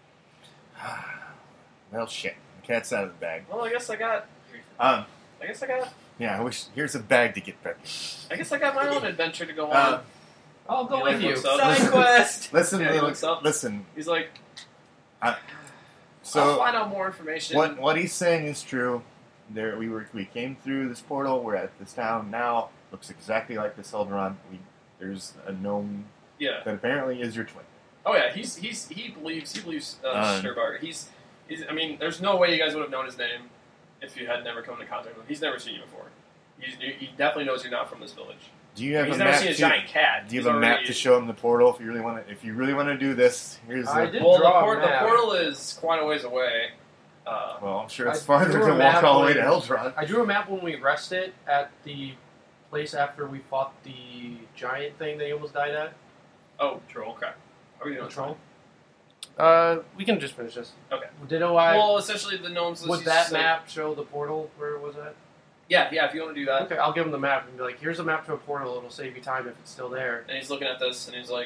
[SPEAKER 6] Well, shit. The cat's out of the bag.
[SPEAKER 2] Well, I guess I got.
[SPEAKER 6] Yeah. I wish. Here's a bag to get back.
[SPEAKER 2] I guess I got my own adventure to go on.
[SPEAKER 1] I'll go
[SPEAKER 2] He,
[SPEAKER 1] with
[SPEAKER 2] like,
[SPEAKER 1] you.
[SPEAKER 2] looks up.
[SPEAKER 3] Side quest.
[SPEAKER 6] Listen,
[SPEAKER 2] Yeah, he looks up.
[SPEAKER 6] listen.
[SPEAKER 2] He's like, I'll
[SPEAKER 6] So
[SPEAKER 2] find out more information.
[SPEAKER 6] what he's saying is true. We came through this portal. We're at this town now. Looks exactly like this Eldron. There's a gnome
[SPEAKER 2] Yeah.
[SPEAKER 6] that apparently is your twin.
[SPEAKER 2] Oh yeah. He believes Sherbart. He's. I mean, there's no way you guys would have known his name if you had never come into contact with him. He's never seen you before. He definitely knows you're not from this village.
[SPEAKER 6] Do you have
[SPEAKER 2] He's
[SPEAKER 6] a
[SPEAKER 2] never
[SPEAKER 6] map?
[SPEAKER 2] seen a
[SPEAKER 6] to,
[SPEAKER 2] giant cat.
[SPEAKER 6] do you
[SPEAKER 2] He's
[SPEAKER 6] have a map
[SPEAKER 2] already-
[SPEAKER 6] to show him the portal if you really want to? If you really want to do this, here's
[SPEAKER 1] I
[SPEAKER 6] the.
[SPEAKER 1] did
[SPEAKER 2] Well,
[SPEAKER 1] draw a
[SPEAKER 2] the
[SPEAKER 1] map.
[SPEAKER 2] portal is quite a ways away.
[SPEAKER 6] Well, I'm sure it's
[SPEAKER 1] I
[SPEAKER 6] farther
[SPEAKER 1] drew a
[SPEAKER 6] to walk
[SPEAKER 1] map
[SPEAKER 6] all the way
[SPEAKER 1] when-
[SPEAKER 6] to Eldron.
[SPEAKER 1] I drew a map when we rested at the place after we fought the giant thing that he almost died at.
[SPEAKER 2] Oh, troll. Crap. Are we doing
[SPEAKER 1] Control. We can just finish this.
[SPEAKER 2] Okay.
[SPEAKER 1] Ditto I.
[SPEAKER 2] Well, essentially, the gnomes.
[SPEAKER 1] would that map show the portal? Where was that?
[SPEAKER 2] Yeah. If you want to do that.
[SPEAKER 1] Okay, I'll give him the map and be like, "Here's a map to a portal. It'll save you time if it's still there."
[SPEAKER 2] And he's looking at this, and he's like,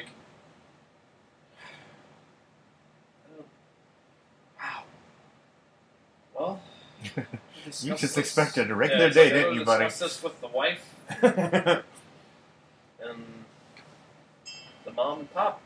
[SPEAKER 2] "Wow. Well, we
[SPEAKER 6] You
[SPEAKER 2] discussed
[SPEAKER 6] just
[SPEAKER 2] this-
[SPEAKER 6] expected a regular
[SPEAKER 2] it's
[SPEAKER 6] day,
[SPEAKER 2] like,
[SPEAKER 6] didn't you, buddy?
[SPEAKER 2] Discussed this with the wife and the mom and pop.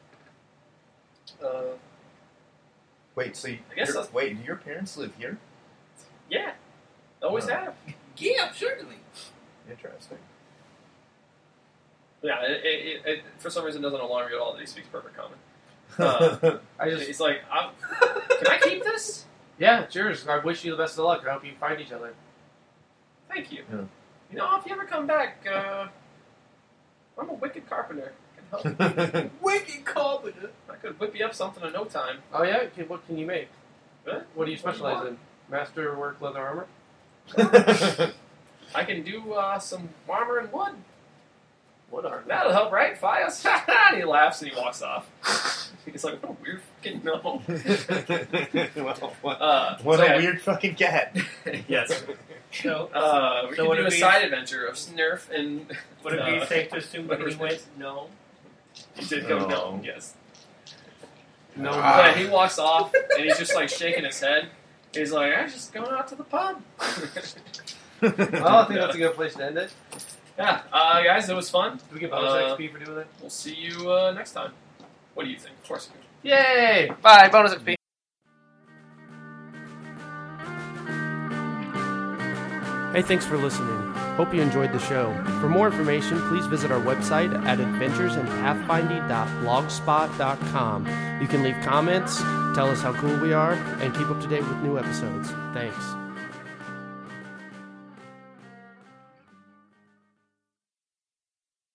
[SPEAKER 6] Wait, so
[SPEAKER 2] I guess that's-
[SPEAKER 6] wait, do your parents live here?
[SPEAKER 2] Yeah, always
[SPEAKER 6] Oh.
[SPEAKER 2] have.
[SPEAKER 3] Yeah, certainly.
[SPEAKER 6] Interesting.
[SPEAKER 2] Yeah, it for some reason doesn't alarm you at all that he speaks perfect common.
[SPEAKER 1] I just,
[SPEAKER 2] He's like, can I keep this?
[SPEAKER 1] yeah, it's yours. I wish you the best of luck. I hope you find each other.
[SPEAKER 2] Thank you.
[SPEAKER 6] Yeah.
[SPEAKER 2] You know, if you ever come back, I'm a wicked carpenter. I can help you.
[SPEAKER 3] Wicked carpenter.
[SPEAKER 2] I could whip you up something in no time.
[SPEAKER 1] Oh yeah, what can you make?
[SPEAKER 2] Really?
[SPEAKER 1] What do you specialize in? Masterwork leather armor?
[SPEAKER 2] I can do some armor and wood.
[SPEAKER 1] What armor?
[SPEAKER 2] That'll help, right, Fias? And he laughs and he walks off. He's like, what a weird fucking gnome.
[SPEAKER 6] What
[SPEAKER 2] So,
[SPEAKER 6] a
[SPEAKER 2] yeah.
[SPEAKER 6] weird fucking cat.
[SPEAKER 2] Yes.
[SPEAKER 3] So,
[SPEAKER 2] We
[SPEAKER 3] So
[SPEAKER 2] can
[SPEAKER 3] would
[SPEAKER 2] do
[SPEAKER 3] it
[SPEAKER 2] a
[SPEAKER 3] be-
[SPEAKER 2] side adventure of Snurf and...
[SPEAKER 3] would it be safe to assume that he went no?
[SPEAKER 2] He did go
[SPEAKER 6] No.
[SPEAKER 2] gnome, yes.
[SPEAKER 1] No.
[SPEAKER 2] Yeah, he walks off and he's just like shaking his head. He's like, I'm just going out to the pub.
[SPEAKER 1] Well, I think that's a good place to end it.
[SPEAKER 2] Yeah, guys, it was fun.
[SPEAKER 1] Do we get bonus XP for doing that?
[SPEAKER 2] We'll see you next time. What do you think? Of course we do.
[SPEAKER 1] Yay! Bye. Bonus XP. Hey, thanks for listening. Hope you enjoyed the show. For more information, please visit our website at adventuresinpathfinding.blogspot.com. You can leave comments, tell us how cool we are, and keep up to date with new episodes. Thanks.